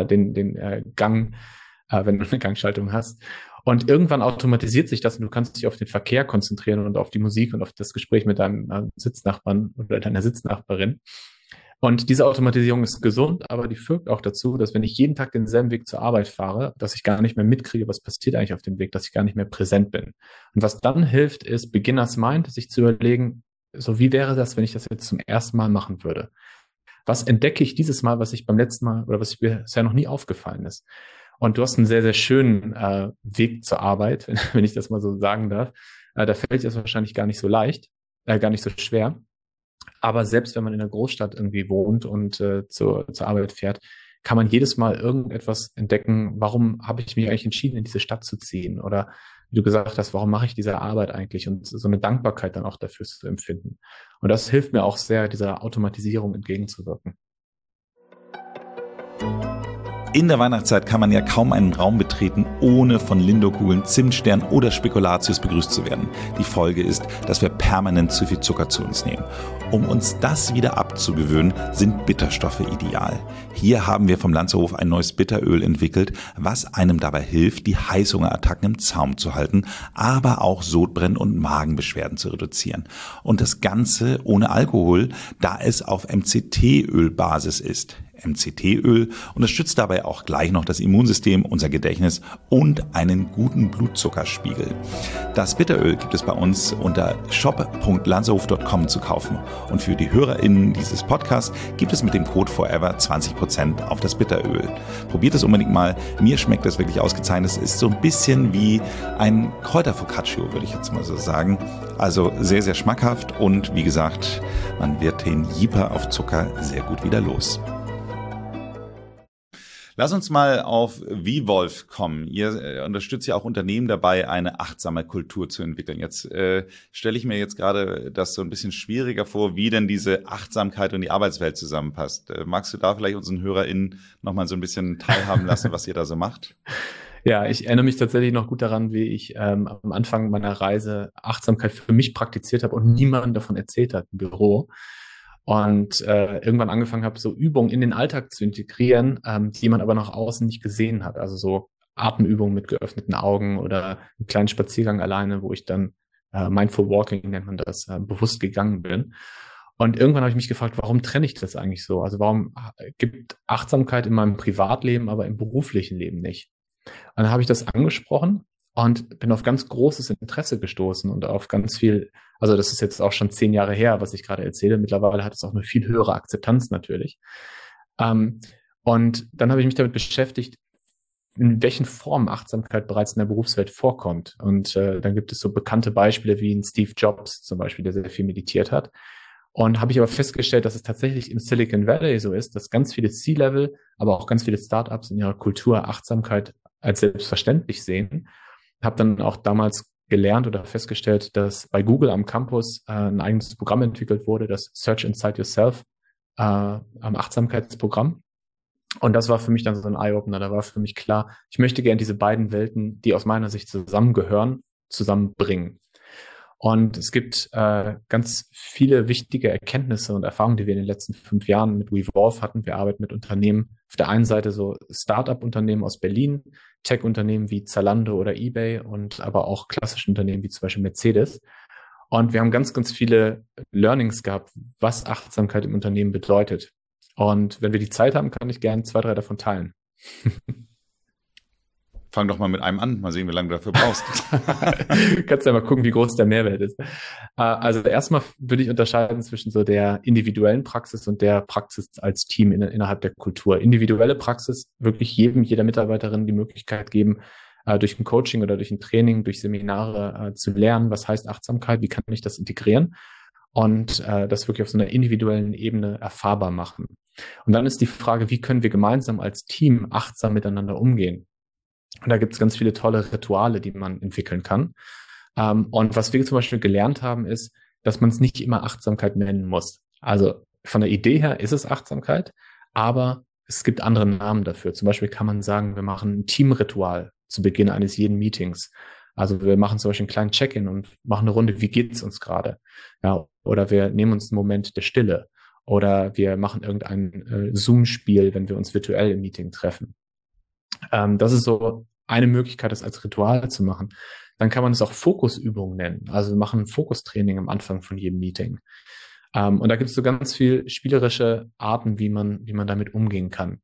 den Gang, wenn du eine Gangschaltung hast. Und irgendwann automatisiert sich das und du kannst dich auf den Verkehr konzentrieren und auf die Musik und auf das Gespräch mit deinem Sitznachbarn oder deiner Sitznachbarin. Und diese Automatisierung ist gesund, aber die führt auch dazu, dass wenn ich jeden Tag denselben Weg zur Arbeit fahre, dass ich gar nicht mehr mitkriege, was passiert eigentlich auf dem Weg, dass ich gar nicht mehr präsent bin. Und was dann hilft, ist Beginner's Mind, sich zu überlegen, so wie wäre das, wenn ich das jetzt zum ersten Mal machen würde? Was entdecke ich dieses Mal, was ich beim letzten Mal oder was mir bisher noch nie aufgefallen ist? Und du hast einen sehr, sehr schönen Weg zur Arbeit, wenn ich das mal so sagen darf. Da fällt es wahrscheinlich gar nicht so leicht, gar nicht so schwer. Aber selbst wenn man in einer Großstadt irgendwie wohnt und zur Arbeit fährt, kann man jedes Mal irgendetwas entdecken, warum habe ich mich eigentlich entschieden, in diese Stadt zu ziehen? Oder wie du gesagt hast, warum mache ich diese Arbeit eigentlich? Und so eine Dankbarkeit dann auch dafür zu empfinden. Und das hilft mir auch sehr, dieser Automatisierung entgegenzuwirken. In der Weihnachtszeit kann man ja kaum einen Raum betreten, ohne von Lindor-Kugeln, Zimtstern oder Spekulatius begrüßt zu werden. Die Folge ist, dass wir permanent zu viel Zucker zu uns nehmen. Um uns das wieder abzugewöhnen, sind Bitterstoffe ideal. Hier haben wir vom Lanzerhof ein neues Bitteröl entwickelt, was einem dabei hilft, die Heißhungerattacken im Zaum zu halten, aber auch Sodbrennen und Magenbeschwerden zu reduzieren. Und das Ganze ohne Alkohol, da es auf MCT-Ölbasis ist. MCT-Öl unterstützt dabei auch gleich noch das Immunsystem, unser Gedächtnis und einen guten Blutzuckerspiegel. Das Bitteröl gibt es bei uns unter shop.lanzerhof.com zu kaufen. Und für die HörerInnen dieses Podcasts gibt es mit dem Code FOREVER 20% auf das Bitteröl. Probiert es unbedingt mal. Mir schmeckt das wirklich ausgezeichnet. Es ist so ein bisschen wie ein Kräuterfocaccio, würde ich jetzt mal so sagen. Also sehr, sehr schmackhaft und wie gesagt, man wird den Jeeper auf Zucker sehr gut wieder los. Lass uns mal auf VWolf kommen. Ihr unterstützt ja auch Unternehmen dabei, eine achtsame Kultur zu entwickeln. Jetzt stelle ich mir jetzt gerade das so ein bisschen schwieriger vor, wie denn diese Achtsamkeit und die Arbeitswelt zusammenpasst. Magst du da vielleicht unseren HörerInnen nochmal so ein bisschen teilhaben lassen, was ihr da so macht? Ja, ich erinnere mich tatsächlich noch gut daran, wie ich am Anfang meiner Reise Achtsamkeit für mich praktiziert habe und niemandem davon erzählt hat im Büro. Und irgendwann angefangen habe, so Übungen in den Alltag zu integrieren, die man aber nach außen nicht gesehen hat. Also so Atemübungen mit geöffneten Augen oder einen kleinen Spaziergang alleine, wo ich dann Mindful Walking nennt man das, bewusst gegangen bin. Und irgendwann habe ich mich gefragt, warum trenne ich das eigentlich so? Also warum gibt Achtsamkeit in meinem Privatleben, aber im beruflichen Leben nicht? Und dann habe ich das angesprochen und bin auf ganz großes Interesse gestoßen und auf ganz viel, also das ist jetzt auch schon 10 Jahre her, was ich gerade erzähle. Mittlerweile hat es auch eine viel höhere Akzeptanz natürlich. Und dann habe ich mich damit beschäftigt, in welchen Formen Achtsamkeit bereits in der Berufswelt vorkommt. Und dann gibt es so bekannte Beispiele wie ein Steve Jobs zum Beispiel, der sehr viel meditiert hat. Und habe ich aber festgestellt, dass es tatsächlich im Silicon Valley so ist, dass ganz viele C-Level, aber auch ganz viele Startups in ihrer Kultur Achtsamkeit als selbstverständlich sehen. Habe dann auch damals gelernt oder festgestellt, dass bei Google am Campus ein eigenes Programm entwickelt wurde, das Search Inside Yourself, am Achtsamkeitsprogramm. Und das war für mich dann so ein Eye-Opener. Da war für mich klar, ich möchte gerne diese beiden Welten, die aus meiner Sicht zusammengehören, zusammenbringen. Und es gibt ganz viele wichtige Erkenntnisse und Erfahrungen, die wir in den letzten 5 Jahren mit VWolf hatten. Wir arbeiten mit Unternehmen, auf der einen Seite so Start-up-Unternehmen aus Berlin, Tech-Unternehmen wie Zalando oder eBay und aber auch klassische Unternehmen wie zum Beispiel Mercedes. Und wir haben ganz, ganz viele Learnings gehabt, was Achtsamkeit im Unternehmen bedeutet. Und wenn wir die Zeit haben, kann ich gerne 2, 3 davon teilen. Fang doch mal mit einem an, mal sehen, wie lange du dafür brauchst. Kannst ja mal gucken, wie groß der Mehrwert ist. Also erstmal würde ich unterscheiden zwischen so der individuellen Praxis und der Praxis als Team innerhalb der Kultur. Individuelle Praxis, wirklich jeder Mitarbeiterin die Möglichkeit geben, durch ein Coaching oder durch ein Training, durch Seminare zu lernen, was heißt Achtsamkeit, wie kann ich das integrieren und das wirklich auf so einer individuellen Ebene erfahrbar machen. Und dann ist die Frage, wie können wir gemeinsam als Team achtsam miteinander umgehen? Und da gibt es ganz viele tolle Rituale, die man entwickeln kann. Und was wir zum Beispiel gelernt haben, ist, dass man es nicht immer Achtsamkeit nennen muss. Also von der Idee her ist es Achtsamkeit, aber es gibt andere Namen dafür. Zum Beispiel kann man sagen, wir machen ein Teamritual zu Beginn eines jeden Meetings. Also wir machen zum Beispiel einen kleinen Check-in und machen eine Runde, wie geht's uns gerade? Ja, oder wir nehmen uns einen Moment der Stille. Oder wir machen irgendein Zoom-Spiel, wenn wir uns virtuell im Meeting treffen. Das ist so eine Möglichkeit, das als Ritual zu machen. Dann kann man es auch Fokusübungen nennen. Also wir machen ein Fokustraining am Anfang von jedem Meeting. Und da gibt es so ganz viel spielerische Arten, wie man damit umgehen kann.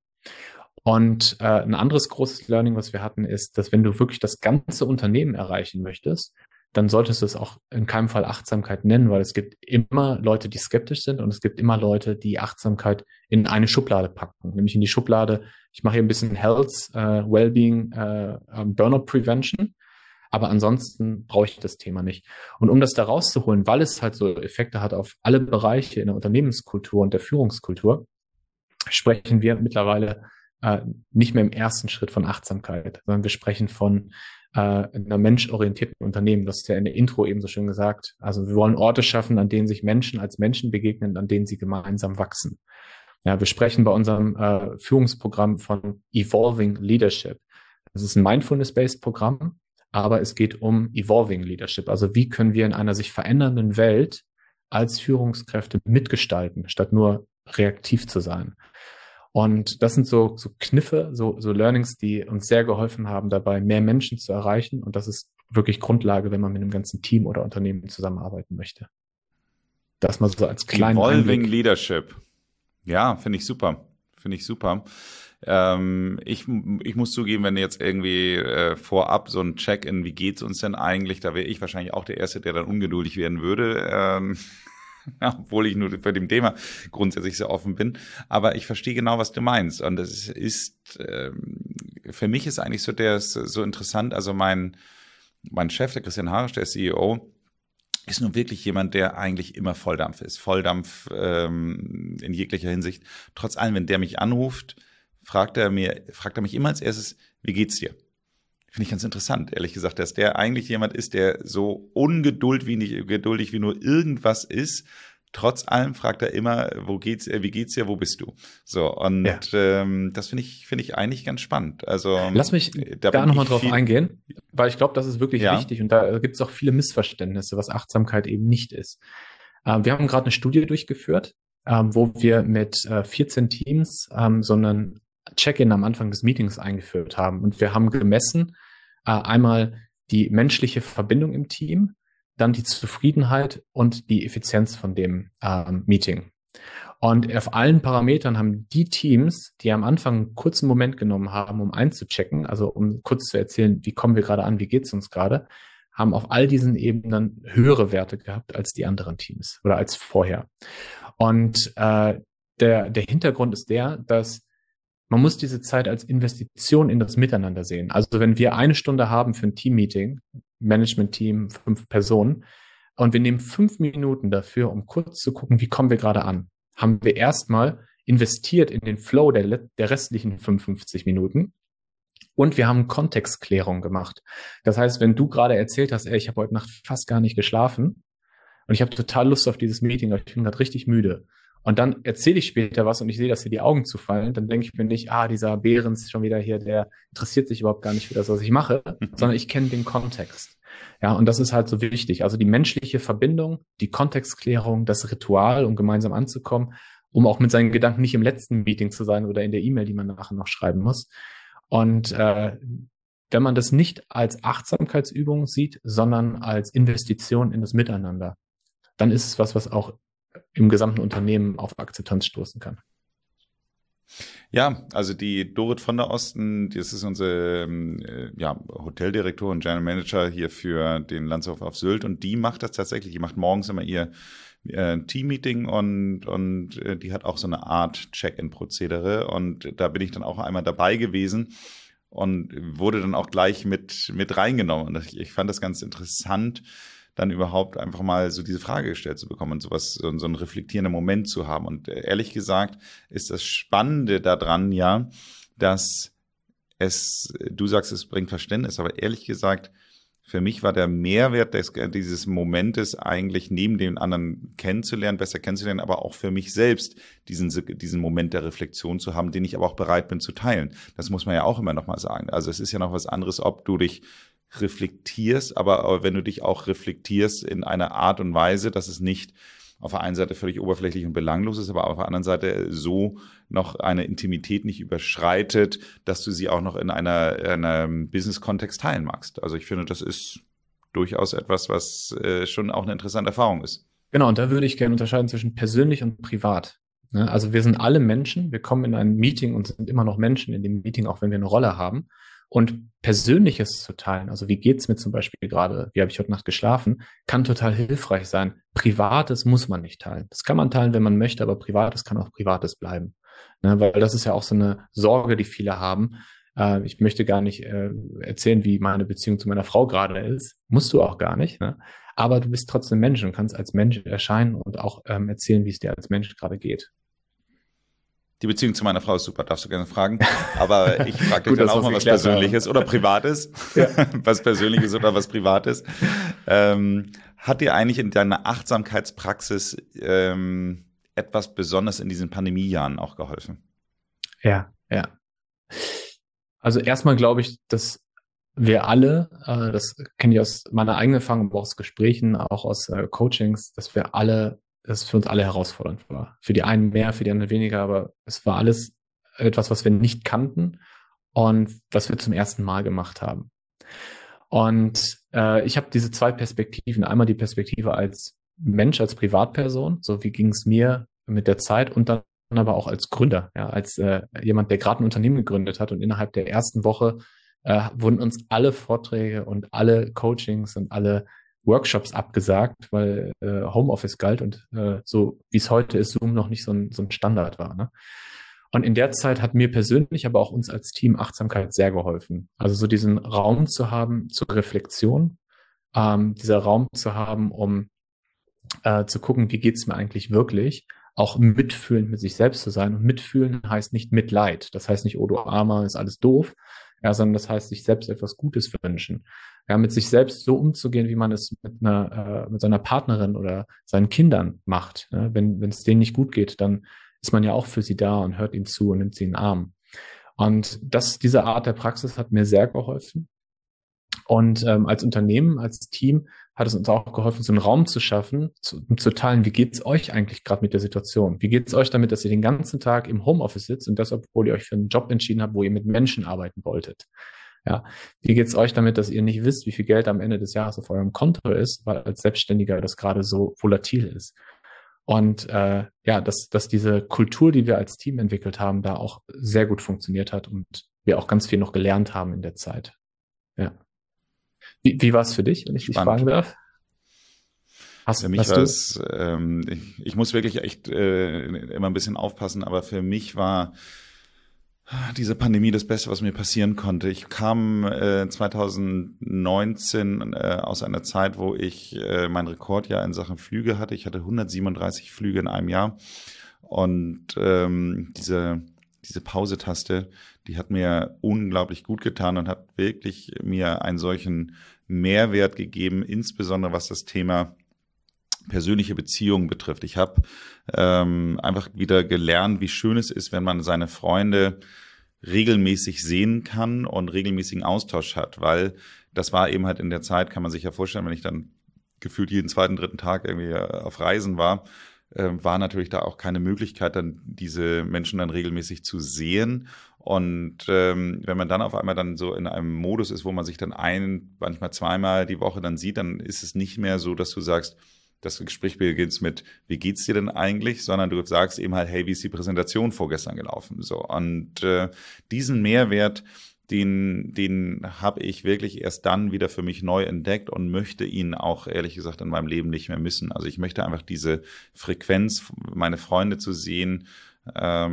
Und ein anderes großes Learning, was wir hatten, ist, dass wenn du wirklich das ganze Unternehmen erreichen möchtest, dann solltest du es auch in keinem Fall Achtsamkeit nennen, weil es gibt immer Leute, die skeptisch sind und es gibt immer Leute, die Achtsamkeit in eine Schublade packen, nämlich in die Schublade, ich mache hier ein bisschen Health, Wellbeing, Burnout Prevention, aber ansonsten brauche ich das Thema nicht. Und um das da rauszuholen, weil es halt so Effekte hat auf alle Bereiche in der Unternehmenskultur und der Führungskultur, sprechen wir mittlerweile nicht mehr im ersten Schritt von Achtsamkeit, sondern wir sprechen von einer menschorientierten Unternehmen. Das ist ja in der Intro eben so schön gesagt. Also wir wollen Orte schaffen, an denen sich Menschen als Menschen begegnen, an denen sie gemeinsam wachsen. Ja, wir sprechen bei unserem Führungsprogramm von Evolving Leadership. Das ist ein Mindfulness-based Programm, aber es geht um Evolving Leadership. Also wie können wir in einer sich verändernden Welt als Führungskräfte mitgestalten, statt nur reaktiv zu sein. Und das sind so Kniffe, so Learnings, die uns sehr geholfen haben, dabei mehr Menschen zu erreichen. Und das ist wirklich Grundlage, wenn man mit einem ganzen Team oder Unternehmen zusammenarbeiten möchte. Das mal so als kleinen Evolving Einblick. Leadership. Ja, finde ich super. Finde ich super. Ich muss zugeben, wenn jetzt irgendwie vorab so ein Check-in, wie geht's uns denn eigentlich, da wäre ich wahrscheinlich auch der Erste, der dann ungeduldig werden würde. Obwohl ich nur bei dem Thema grundsätzlich sehr offen bin. Aber ich verstehe genau, was du meinst. Und das ist, für mich ist eigentlich so interessant. Also mein Chef, der Christian Harisch, der CEO, ist nun wirklich jemand, der eigentlich immer Volldampf ist. Volldampf in jeglicher Hinsicht. Trotz allem, wenn der mich anruft, fragt er mich immer als erstes, wie geht's dir? Finde ich ganz interessant, ehrlich gesagt, dass der eigentlich jemand ist, der so geduldig wie nur irgendwas ist. Trotz allem fragt er immer, wie geht's dir, wo bist du? So, und Ja. das finde ich eigentlich ganz spannend. Also Lass mich da nochmal drauf eingehen, weil ich glaube, das ist wirklich wichtig und da gibt es auch viele Missverständnisse, was Achtsamkeit eben nicht ist. Wir haben gerade eine Studie durchgeführt, wo wir mit 14 Teams so einen Check-in am Anfang des Meetings eingeführt haben. Und wir haben gemessen, einmal die menschliche Verbindung im Team, dann die Zufriedenheit und die Effizienz von dem Meeting. Und auf allen Parametern haben die Teams, die am Anfang einen kurzen Moment genommen haben, um einzuchecken, also um kurz zu erzählen, wie kommen wir gerade an, wie geht's uns gerade, haben auf all diesen Ebenen höhere Werte gehabt als die anderen Teams oder als vorher. Und der Hintergrund ist dass man muss diese Zeit als Investition in das Miteinander sehen. Also wenn wir 1 Stunde haben für ein Team-Meeting, Management-Team, 5 Personen, und wir nehmen 5 Minuten dafür, um kurz zu gucken, wie kommen wir gerade an, haben wir erstmal investiert in den Flow der restlichen 55 Minuten und wir haben Kontextklärung gemacht. Das heißt, wenn du gerade erzählt hast, ich habe heute Nacht fast gar nicht geschlafen und ich habe total Lust auf dieses Meeting, aber ich bin gerade richtig müde. Und dann erzähle ich später was und ich sehe, dass dir die Augen zufallen. Dann denke ich mir nicht, dieser Behrens ist schon wieder hier, der interessiert sich überhaupt gar nicht für das, was ich mache, sondern ich kenne den Kontext. Ja, und das ist halt so wichtig. Also die menschliche Verbindung, die Kontextklärung, das Ritual, um gemeinsam anzukommen, um auch mit seinen Gedanken nicht im letzten Meeting zu sein oder in der E-Mail, die man nachher noch schreiben muss. Und wenn man das nicht als Achtsamkeitsübung sieht, sondern als Investition in das Miteinander, dann ist es was auch im gesamten Unternehmen auf Akzeptanz stoßen kann. Ja, also die Dorit von der Osten, das ist unsere Hoteldirektorin, General Manager hier für den Landshof auf Sylt und die macht das tatsächlich, die macht morgens immer ihr Team-Meeting und die hat auch so eine Art Check-in-Prozedere und da bin ich dann auch einmal dabei gewesen und wurde dann auch gleich mit reingenommen und ich fand das ganz interessant, dann überhaupt einfach mal so diese Frage gestellt zu bekommen und so einen reflektierenden Moment zu haben. Und ehrlich gesagt ist das Spannende daran ja, dass du sagst, es bringt Verständnis, aber ehrlich gesagt, für mich war der Mehrwert dieses Momentes eigentlich neben den anderen besser kennenzulernen, aber auch für mich selbst diesen Moment der Reflexion zu haben, den ich aber auch bereit bin zu teilen. Das muss man ja auch immer noch mal sagen. Also es ist ja noch was anderes, ob du dich reflektierst, aber wenn du dich auch reflektierst in einer Art und Weise, dass es nicht auf der einen Seite völlig oberflächlich und belanglos ist, aber auf der anderen Seite so noch eine Intimität nicht überschreitet, dass du sie auch noch in einer Business-Kontext teilen magst. Also ich finde, das ist durchaus etwas, was schon auch eine interessante Erfahrung ist. Genau, und da würde ich gerne unterscheiden zwischen persönlich und privat. Also wir sind alle Menschen, wir kommen in ein Meeting und sind immer noch Menschen in dem Meeting, auch wenn wir eine Rolle haben. Und Persönliches zu teilen, also wie geht's mir zum Beispiel gerade, wie habe ich heute Nacht geschlafen, kann total hilfreich sein. Privates muss man nicht teilen. Das kann man teilen, wenn man möchte, aber Privates kann auch Privates bleiben. Weil das ist ja auch so eine Sorge, die viele haben. Ich möchte gar nicht erzählen, wie meine Beziehung zu meiner Frau gerade ist. Musst du auch gar nicht. Aber du bist trotzdem Mensch und kannst als Mensch erscheinen und auch erzählen, wie es dir als Mensch gerade geht. Die Beziehung zu meiner Frau ist super, darfst du gerne fragen. Aber ich frage dich dann auch mal was Persönliches oder Privates. Ja. Was Persönliches oder was Privates. Hat dir eigentlich in deiner Achtsamkeitspraxis etwas besonders in diesen Pandemiejahren auch geholfen? Ja. Also erstmal glaube ich, dass wir alle, das kenne ich aus meiner eigenen Erfahrung, aber auch aus Gesprächen, auch aus Coachings, dass es für uns alle herausfordernd war. Für die einen mehr, für die anderen weniger, aber es war alles etwas, was wir nicht kannten und was wir zum ersten Mal gemacht haben. Und ich habe diese 2 Perspektiven. Einmal die Perspektive als Mensch, als Privatperson, so wie ging es mir mit der Zeit und dann aber auch als Gründer, ja, als jemand, der gerade ein Unternehmen gegründet hat und innerhalb der ersten Woche wurden uns alle Vorträge und alle Coachings und alle Workshops abgesagt, weil Homeoffice galt und so wie es heute ist, Zoom noch nicht so ein Standard war. Ne? Und in der Zeit hat mir persönlich, aber auch uns als Team Achtsamkeit sehr geholfen. Also so diesen Raum zu haben zur Reflexion, dieser Raum zu haben, um zu gucken, wie geht's mir eigentlich wirklich, auch mitfühlend mit sich selbst zu sein. Und mitfühlen heißt nicht Mitleid. Das heißt nicht, oh du Armer, ist alles doof, ja, sondern das heißt, sich selbst etwas Gutes wünschen. Ja, mit sich selbst so umzugehen, wie man es mit seiner Partnerin oder seinen Kindern macht. Ja, wenn es denen nicht gut geht, dann ist man ja auch für sie da und hört ihnen zu und nimmt sie in den Arm. Und diese Art der Praxis hat mir sehr geholfen. Und als Unternehmen, als Team hat es uns auch geholfen, so einen Raum zu schaffen, um zu teilen, wie geht's euch eigentlich gerade mit der Situation? Wie geht's euch damit, dass ihr den ganzen Tag im Homeoffice sitzt und das, obwohl ihr euch für einen Job entschieden habt, wo ihr mit Menschen arbeiten wolltet? Ja, wie geht's euch damit, dass ihr nicht wisst, wie viel Geld am Ende des Jahres auf eurem Konto ist, weil als Selbstständiger das gerade so volatil ist? Und ja, dass diese Kultur, die wir als Team entwickelt haben, da auch sehr gut funktioniert hat und wir auch ganz viel noch gelernt haben in der Zeit. Ja. Wie war es für dich, wenn ich dich fragen darf? Für mich war es, ich muss wirklich echt immer ein bisschen aufpassen, aber für mich war diese Pandemie das Beste, was mir passieren konnte. Ich kam 2019 aus einer Zeit, wo ich mein Rekordjahr in Sachen Flüge hatte. Ich hatte 137 Flüge in einem Jahr und diese Pause-Taste, die hat mir unglaublich gut getan und hat wirklich mir einen solchen Mehrwert gegeben, insbesondere was das Thema persönliche Beziehungen betrifft. Ich habe einfach wieder gelernt, wie schön es ist, wenn man seine Freunde regelmäßig sehen kann und regelmäßigen Austausch hat, weil das war eben halt in der Zeit, kann man sich ja vorstellen, wenn ich dann gefühlt jeden zweiten, dritten Tag irgendwie auf Reisen war natürlich da auch keine Möglichkeit, dann diese Menschen dann regelmäßig zu sehen. Und wenn man dann auf einmal dann so in einem Modus ist, wo man sich dann manchmal zweimal die Woche dann sieht, dann ist es nicht mehr so, dass du sagst, das Gespräch beginnt mit, wie geht's dir denn eigentlich? Sondern du sagst eben halt, hey, wie ist die Präsentation vorgestern gelaufen? So. Und diesen Mehrwert, den habe ich wirklich erst dann wieder für mich neu entdeckt und möchte ihn auch ehrlich gesagt in meinem Leben nicht mehr missen. Also ich möchte einfach diese Frequenz, meine Freunde zu sehen, der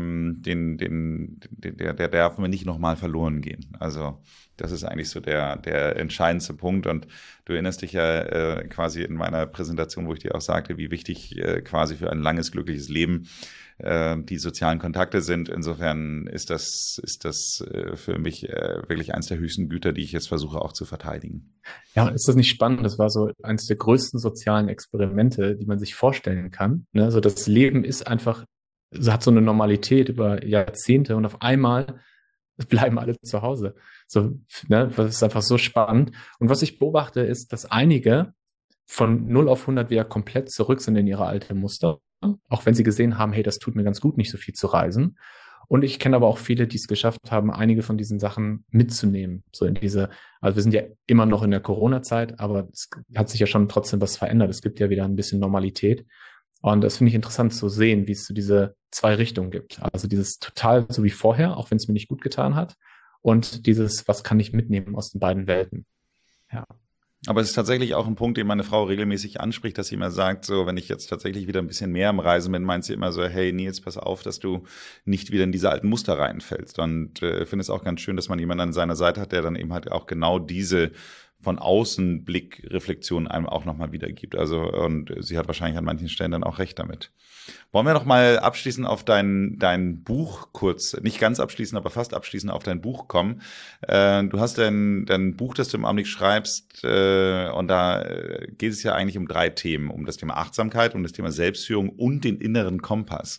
darf mir nicht nochmal verloren gehen. Also das ist eigentlich so der entscheidendste Punkt. Und du erinnerst dich ja quasi in meiner Präsentation, wo ich dir auch sagte, wie wichtig quasi für ein langes, glückliches Leben die sozialen Kontakte sind. Insofern ist das für mich wirklich eines der höchsten Güter, die ich jetzt versuche auch zu verteidigen. Ja, ist das nicht spannend? Das war so eines der größten sozialen Experimente, die man sich vorstellen kann. Ne? Also das Leben ist einfach, hat so eine Normalität über Jahrzehnte und auf einmal bleiben alle zu Hause. So, ne? Das ist einfach so spannend. Und was ich beobachte, ist, dass einige von 0 auf 100 wieder komplett zurück sind in ihre alte Muster. Auch wenn sie gesehen haben, hey, das tut mir ganz gut, nicht so viel zu reisen. Und ich kenne aber auch viele, die es geschafft haben, einige von diesen Sachen mitzunehmen. So in also wir sind ja immer noch in der Corona-Zeit, aber es hat sich ja schon trotzdem was verändert. Es gibt ja wieder ein bisschen Normalität. Und das finde ich interessant zu sehen, wie es so diese zwei Richtungen gibt. Also dieses total so wie vorher, auch wenn es mir nicht gut getan hat. Und dieses, was kann ich mitnehmen aus den beiden Welten? Ja. Aber es ist tatsächlich auch ein Punkt, den meine Frau regelmäßig anspricht, dass sie immer sagt, so, wenn ich jetzt tatsächlich wieder ein bisschen mehr am Reisen bin, meint sie immer so, hey Nils, pass auf, dass du nicht wieder in diese alten Muster reinfällst. Und ich finde es auch ganz schön, dass man jemanden an seiner Seite hat, der dann eben halt auch genau diese von außen Blickreflexion einem auch nochmal wiedergibt. Also, und sie hat wahrscheinlich an manchen Stellen dann auch recht damit. Wollen wir noch mal abschließend auf dein Buch kurz, nicht ganz abschließend, aber fast abschließend auf dein Buch kommen. Du hast dein Buch, das du im Augenblick schreibst, und da geht es ja eigentlich um 3 Themen, um das Thema Achtsamkeit, um das Thema Selbstführung und den inneren Kompass.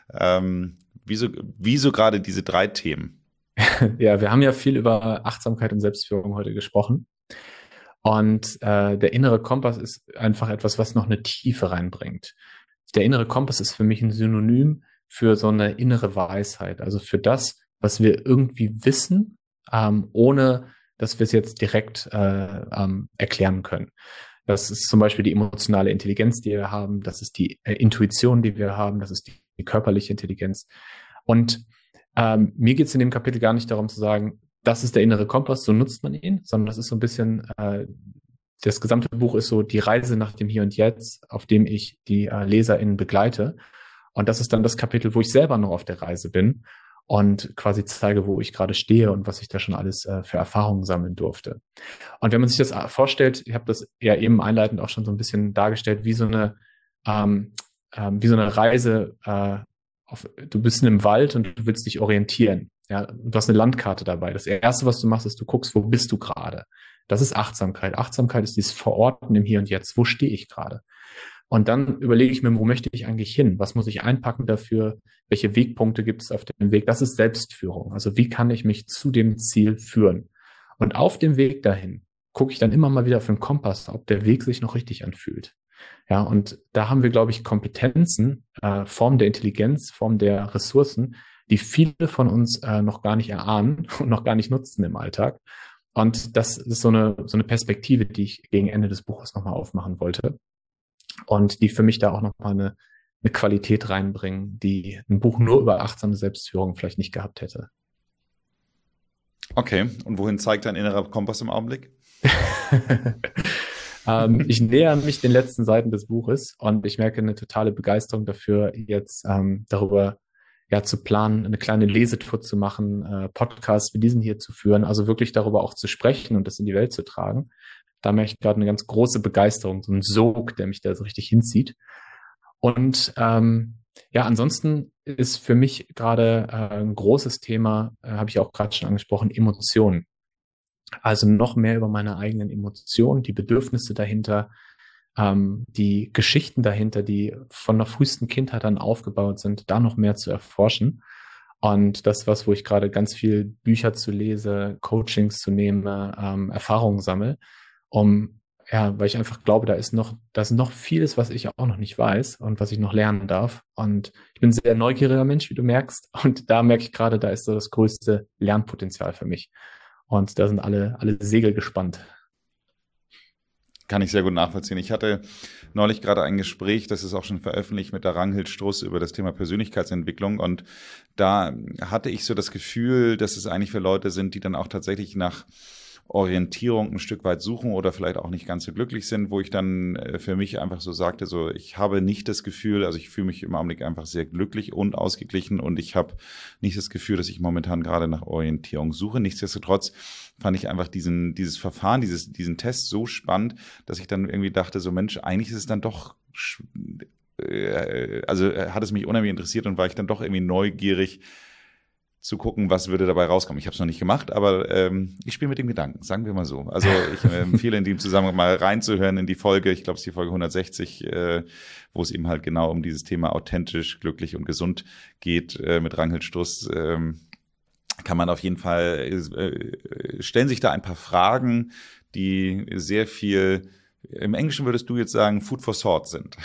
Wieso gerade diese 3 Themen? Ja, wir haben ja viel über Achtsamkeit und Selbstführung heute gesprochen. Und der innere Kompass ist einfach etwas, was noch eine Tiefe reinbringt. Der innere Kompass ist für mich ein Synonym für so eine innere Weisheit, also für das, was wir irgendwie wissen, ohne dass wir es jetzt direkt erklären können. Das ist zum Beispiel die emotionale Intelligenz, die wir haben, das ist die Intuition, die wir haben, das ist die die körperliche Intelligenz. Und mir geht es in dem Kapitel gar nicht darum zu sagen, das ist der innere Kompass, so nutzt man ihn, sondern das ist so ein bisschen, das gesamte Buch ist so die Reise nach dem Hier und Jetzt, auf dem ich die LeserInnen begleite. Und das ist dann das Kapitel, wo ich selber noch auf der Reise bin und quasi zeige, wo ich gerade stehe und was ich da schon alles für Erfahrungen sammeln durfte. Und wenn man sich das vorstellt, ich habe das ja eben einleitend auch schon so ein bisschen dargestellt, wie so eine Reise, du bist in einem Wald und du willst dich orientieren. Ja, du hast eine Landkarte dabei. Das Erste, was du machst, ist, du guckst, wo bist du gerade? Das ist Achtsamkeit. Achtsamkeit ist dieses Verorten im Hier und Jetzt. Wo stehe ich gerade? Und dann überlege ich mir, wo möchte ich eigentlich hin? Was muss ich einpacken dafür? Welche Wegpunkte gibt es auf dem Weg? Das ist Selbstführung. Also wie kann ich mich zu dem Ziel führen? Und auf dem Weg dahin gucke ich dann immer mal wieder auf den Kompass, ob der Weg sich noch richtig anfühlt. Ja, und da haben wir, glaube ich, Kompetenzen, Form der Intelligenz, Form der Ressourcen, die viele von uns noch gar nicht erahnen und noch gar nicht nutzen im Alltag. Und das ist so eine Perspektive, die ich gegen Ende des Buches nochmal aufmachen wollte. Und die für mich da auch nochmal eine Qualität reinbringen, die ein Buch nur über achtsame Selbstführung vielleicht nicht gehabt hätte. Okay, und wohin zeigt dein innerer Kompass im Augenblick? Ich nähere mich den letzten Seiten des Buches und ich merke eine totale Begeisterung dafür, jetzt darüber zu planen, eine kleine Lesetour zu machen, Podcasts wie diesen hier zu führen, also wirklich darüber auch zu sprechen und das in die Welt zu tragen. Da merke ich gerade eine ganz große Begeisterung, so ein Sog, der mich da so richtig hinzieht. Und ansonsten ist für mich gerade ein großes Thema, habe ich auch gerade schon angesprochen, Emotionen. Also noch mehr über meine eigenen Emotionen, die Bedürfnisse dahinter, die Geschichten dahinter, die von der frühesten Kindheit an aufgebaut sind, da noch mehr zu erforschen. Und das ist was, wo ich gerade ganz viel Bücher zu lese, Coachings zu nehme, Erfahrungen sammle, weil ich einfach glaube, da ist noch vieles, was ich auch noch nicht weiß und was ich noch lernen darf. Und ich bin ein sehr neugieriger Mensch, wie du merkst. Und da merke ich gerade, da ist so das größte Lernpotenzial für mich. Und da sind alle Segel gespannt. Kann ich sehr gut nachvollziehen. Ich hatte neulich gerade ein Gespräch, das ist auch schon veröffentlicht, mit der Ranghild Struss über das Thema Persönlichkeitsentwicklung. Und da hatte ich so das Gefühl, dass es eigentlich für Leute sind, die dann auch tatsächlich nach Orientierung ein Stück weit suchen oder vielleicht auch nicht ganz so glücklich sind, wo ich dann für mich einfach so sagte, so ich habe nicht das Gefühl, also ich fühle mich im Augenblick einfach sehr glücklich und ausgeglichen und ich habe nicht das Gefühl, dass ich momentan gerade nach Orientierung suche. Nichtsdestotrotz fand ich einfach dieses Verfahren, diesen Test so spannend, dass ich dann irgendwie dachte, so Mensch, eigentlich ist es dann doch, also hat es mich unheimlich interessiert und war ich dann doch irgendwie neugierig, zu gucken, was würde dabei rauskommen. Ich habe es noch nicht gemacht, aber ich spiele mit dem Gedanken, sagen wir mal so. Also ich empfehle in dem Zusammenhang mal reinzuhören in die Folge, ich glaube, es ist die Folge 160, wo es eben halt genau um dieses Thema authentisch, glücklich und gesund geht mit Ranghild Struss. Kann man auf jeden Fall, stellen sich da ein paar Fragen, die sehr viel, im Englischen würdest du jetzt sagen, Food for Thought sind.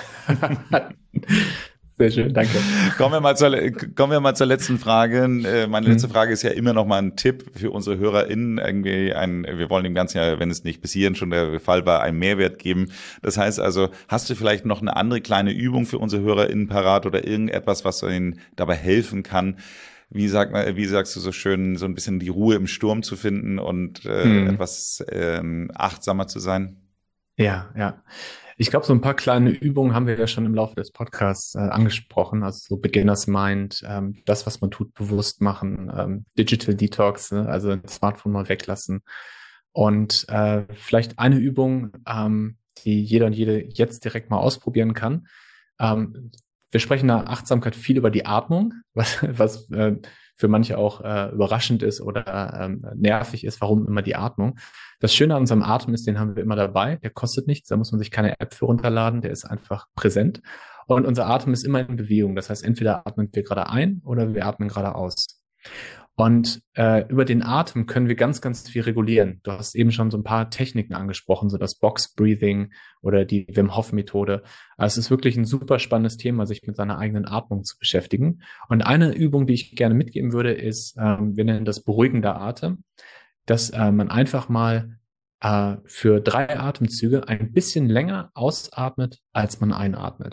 Sehr schön, danke. Kommen wir mal zur letzten Frage. Meine letzte Frage ist ja immer noch mal ein Tipp für unsere HörerInnen. Wir wollen dem Ganzen ja, wenn es nicht bis hierhin schon der Fall war, einen Mehrwert geben. Das heißt also, hast du vielleicht noch eine andere kleine Übung für unsere HörerInnen parat oder irgendetwas, was ihnen dabei helfen kann? Wie sagst du so schön, so ein bisschen die Ruhe im Sturm zu finden und etwas achtsamer zu sein? Ja. Ich glaube, so ein paar kleine Übungen haben wir ja schon im Laufe des Podcasts angesprochen. Also so Beginner's Mind, das, was man tut, bewusst machen, Digital Detox, ne? Also ein Smartphone mal weglassen. Und vielleicht eine Übung, die jeder und jede jetzt direkt mal ausprobieren kann. Wir sprechen nach Achtsamkeit viel über die Atmung, was für manche auch überraschend ist oder nervig ist. Warum immer die Atmung? Das Schöne an unserem Atem ist, den haben wir immer dabei. Der kostet nichts, da muss man sich keine App für runterladen. Der ist einfach präsent. Und unser Atem ist immer in Bewegung. Das heißt, entweder atmen wir gerade ein oder wir atmen gerade aus. Und über den Atem können wir ganz, ganz viel regulieren. Du hast eben schon so ein paar Techniken angesprochen, so das Box Breathing oder die Wim Hof Methode. Also es ist wirklich ein super spannendes Thema, sich mit seiner eigenen Atmung zu beschäftigen. Und eine Übung, die ich gerne mitgeben würde, ist, wir nennen das beruhigender Atem, dass man einfach mal für 3 Atemzüge ein bisschen länger ausatmet, als man einatmet.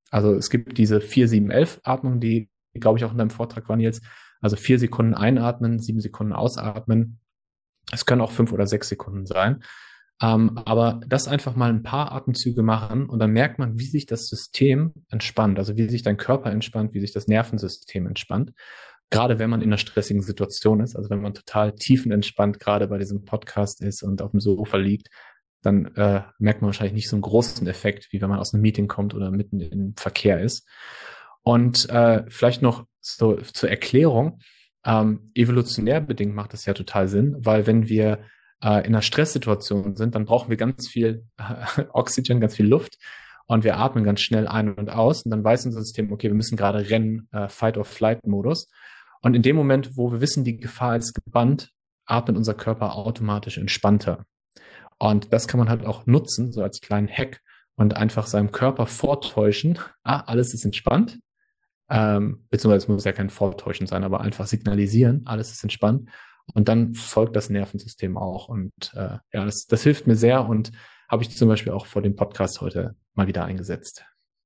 Also es gibt diese 4-7-11-Atmung, die, glaube ich, auch in deinem Vortrag waren jetzt. Also 4 Sekunden einatmen, 7 Sekunden ausatmen. Es können auch 5 oder 6 Sekunden sein. Aber das einfach mal ein paar Atemzüge machen und dann merkt man, wie sich das System entspannt, also wie sich dein Körper entspannt, wie sich das Nervensystem entspannt. Gerade wenn man in einer stressigen Situation ist, also wenn man total tiefenentspannt gerade bei diesem Podcast ist und auf dem Sofa liegt, dann merkt man wahrscheinlich nicht so einen großen Effekt, wie wenn man aus einem Meeting kommt oder mitten im Verkehr ist. Und vielleicht noch so zur Erklärung, evolutionär bedingt macht das ja total Sinn, weil wenn wir in einer Stresssituation sind, dann brauchen wir ganz viel Oxygen, ganz viel Luft und wir atmen ganz schnell ein und aus und dann weiß unser System, okay, wir müssen gerade rennen, Fight-or-Flight-Modus. Und in dem Moment, wo wir wissen, die Gefahr ist gebannt, atmet unser Körper automatisch entspannter. Und das kann man halt auch nutzen, so als kleinen Hack und einfach seinem Körper vortäuschen, alles ist entspannt. Beziehungsweise es muss ja kein Vortäuschen sein, aber einfach signalisieren, alles ist entspannt. Und dann folgt das Nervensystem auch. Und ja, das hilft mir sehr und habe ich zum Beispiel auch vor dem Podcast heute mal wieder eingesetzt.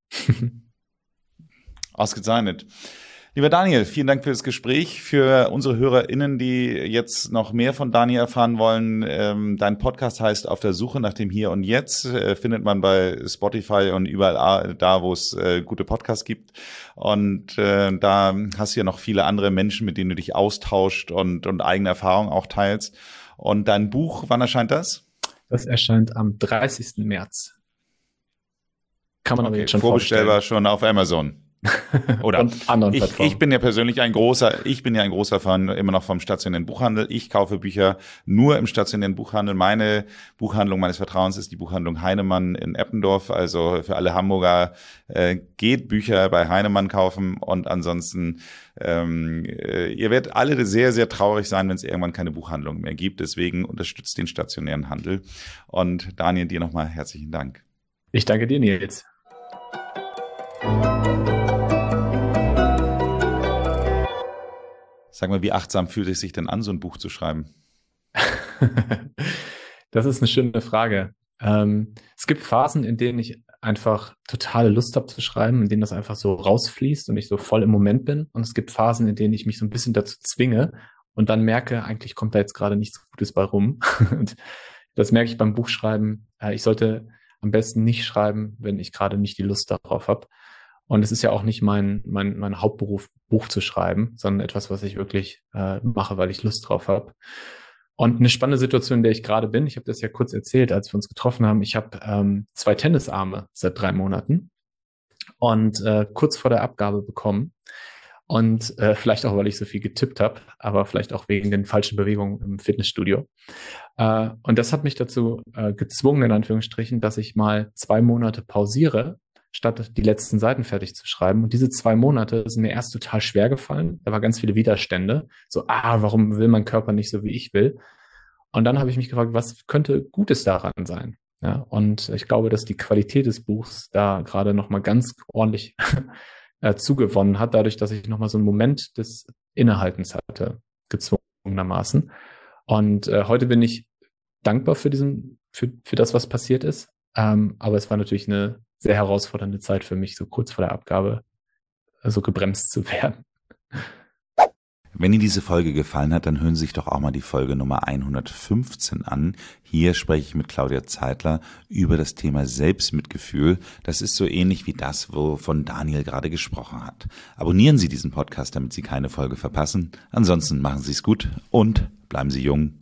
Ausgezeichnet. Lieber Daniel, vielen Dank für das Gespräch. Für unsere HörerInnen, die jetzt noch mehr von Daniel erfahren wollen, dein Podcast heißt Auf der Suche nach dem Hier und Jetzt. Findet man bei Spotify und überall da, wo es gute Podcasts gibt. Und da hast du ja noch viele andere Menschen, mit denen du dich austauscht und eigene Erfahrungen auch teilst. Und dein Buch, wann erscheint das? Das erscheint am 30. März. Kann man aber jetzt schon vorbestellbar schon auf Amazon. Oder und anderen Plattformen. Ich bin ja persönlich ein großer Fan immer noch vom stationären Buchhandel. Ich kaufe Bücher nur im stationären Buchhandel. Meine Buchhandlung meines Vertrauens ist die Buchhandlung Heinemann in Eppendorf. Also für alle Hamburger geht Bücher bei Heinemann kaufen und ansonsten ihr werdet alle sehr, sehr traurig sein, wenn es irgendwann keine Buchhandlung mehr gibt. Deswegen unterstützt den stationären Handel. Und Daniel, dir nochmal herzlichen Dank. Ich danke dir, Nils. Sag mal, wie achtsam fühlt es sich denn an, so ein Buch zu schreiben? Das ist eine schöne Frage. Es gibt Phasen, in denen ich einfach totale Lust habe zu schreiben, in denen das einfach so rausfließt und ich so voll im Moment bin. Und es gibt Phasen, in denen ich mich so ein bisschen dazu zwinge und dann merke, eigentlich kommt da jetzt gerade nichts Gutes bei rum. Und das merke ich beim Buchschreiben. Ich sollte am besten nicht schreiben, wenn ich gerade nicht die Lust darauf habe. Und es ist ja auch nicht mein Hauptberuf, Buch zu schreiben, sondern etwas, was ich wirklich mache, weil ich Lust drauf habe. Und eine spannende Situation, in der ich gerade bin, ich habe das ja kurz erzählt, als wir uns getroffen haben, ich habe 2 Tennisarme seit 3 Monaten und kurz vor der Abgabe bekommen. Und vielleicht auch, weil ich so viel getippt habe, aber vielleicht auch wegen den falschen Bewegungen im Fitnessstudio. Und das hat mich dazu gezwungen, in Anführungsstrichen, dass ich mal 2 Monate pausiere, statt die letzten Seiten fertig zu schreiben. Und diese 2 Monate sind mir erst total schwer gefallen. Da war ganz viele Widerstände. So, warum will mein Körper nicht so, wie ich will? Und dann habe ich mich gefragt, was könnte Gutes daran sein? Ja, und ich glaube, dass die Qualität des Buchs da gerade nochmal ganz ordentlich zugewonnen hat, dadurch, dass ich nochmal so einen Moment des Innehaltens hatte, gezwungenermaßen. Und heute bin ich dankbar für das, was passiert ist. Aber es war natürlich eine sehr herausfordernde Zeit für mich, so kurz vor der Abgabe so gebremst zu werden. Wenn Ihnen diese Folge gefallen hat, dann hören Sie sich doch auch mal die Folge Nummer 115 an. Hier spreche ich mit Claudia Zeitler über das Thema Selbstmitgefühl. Das ist so ähnlich wie das, wovon Daniel gerade gesprochen hat. Abonnieren Sie diesen Podcast, damit Sie keine Folge verpassen. Ansonsten machen Sie es gut und bleiben Sie jung.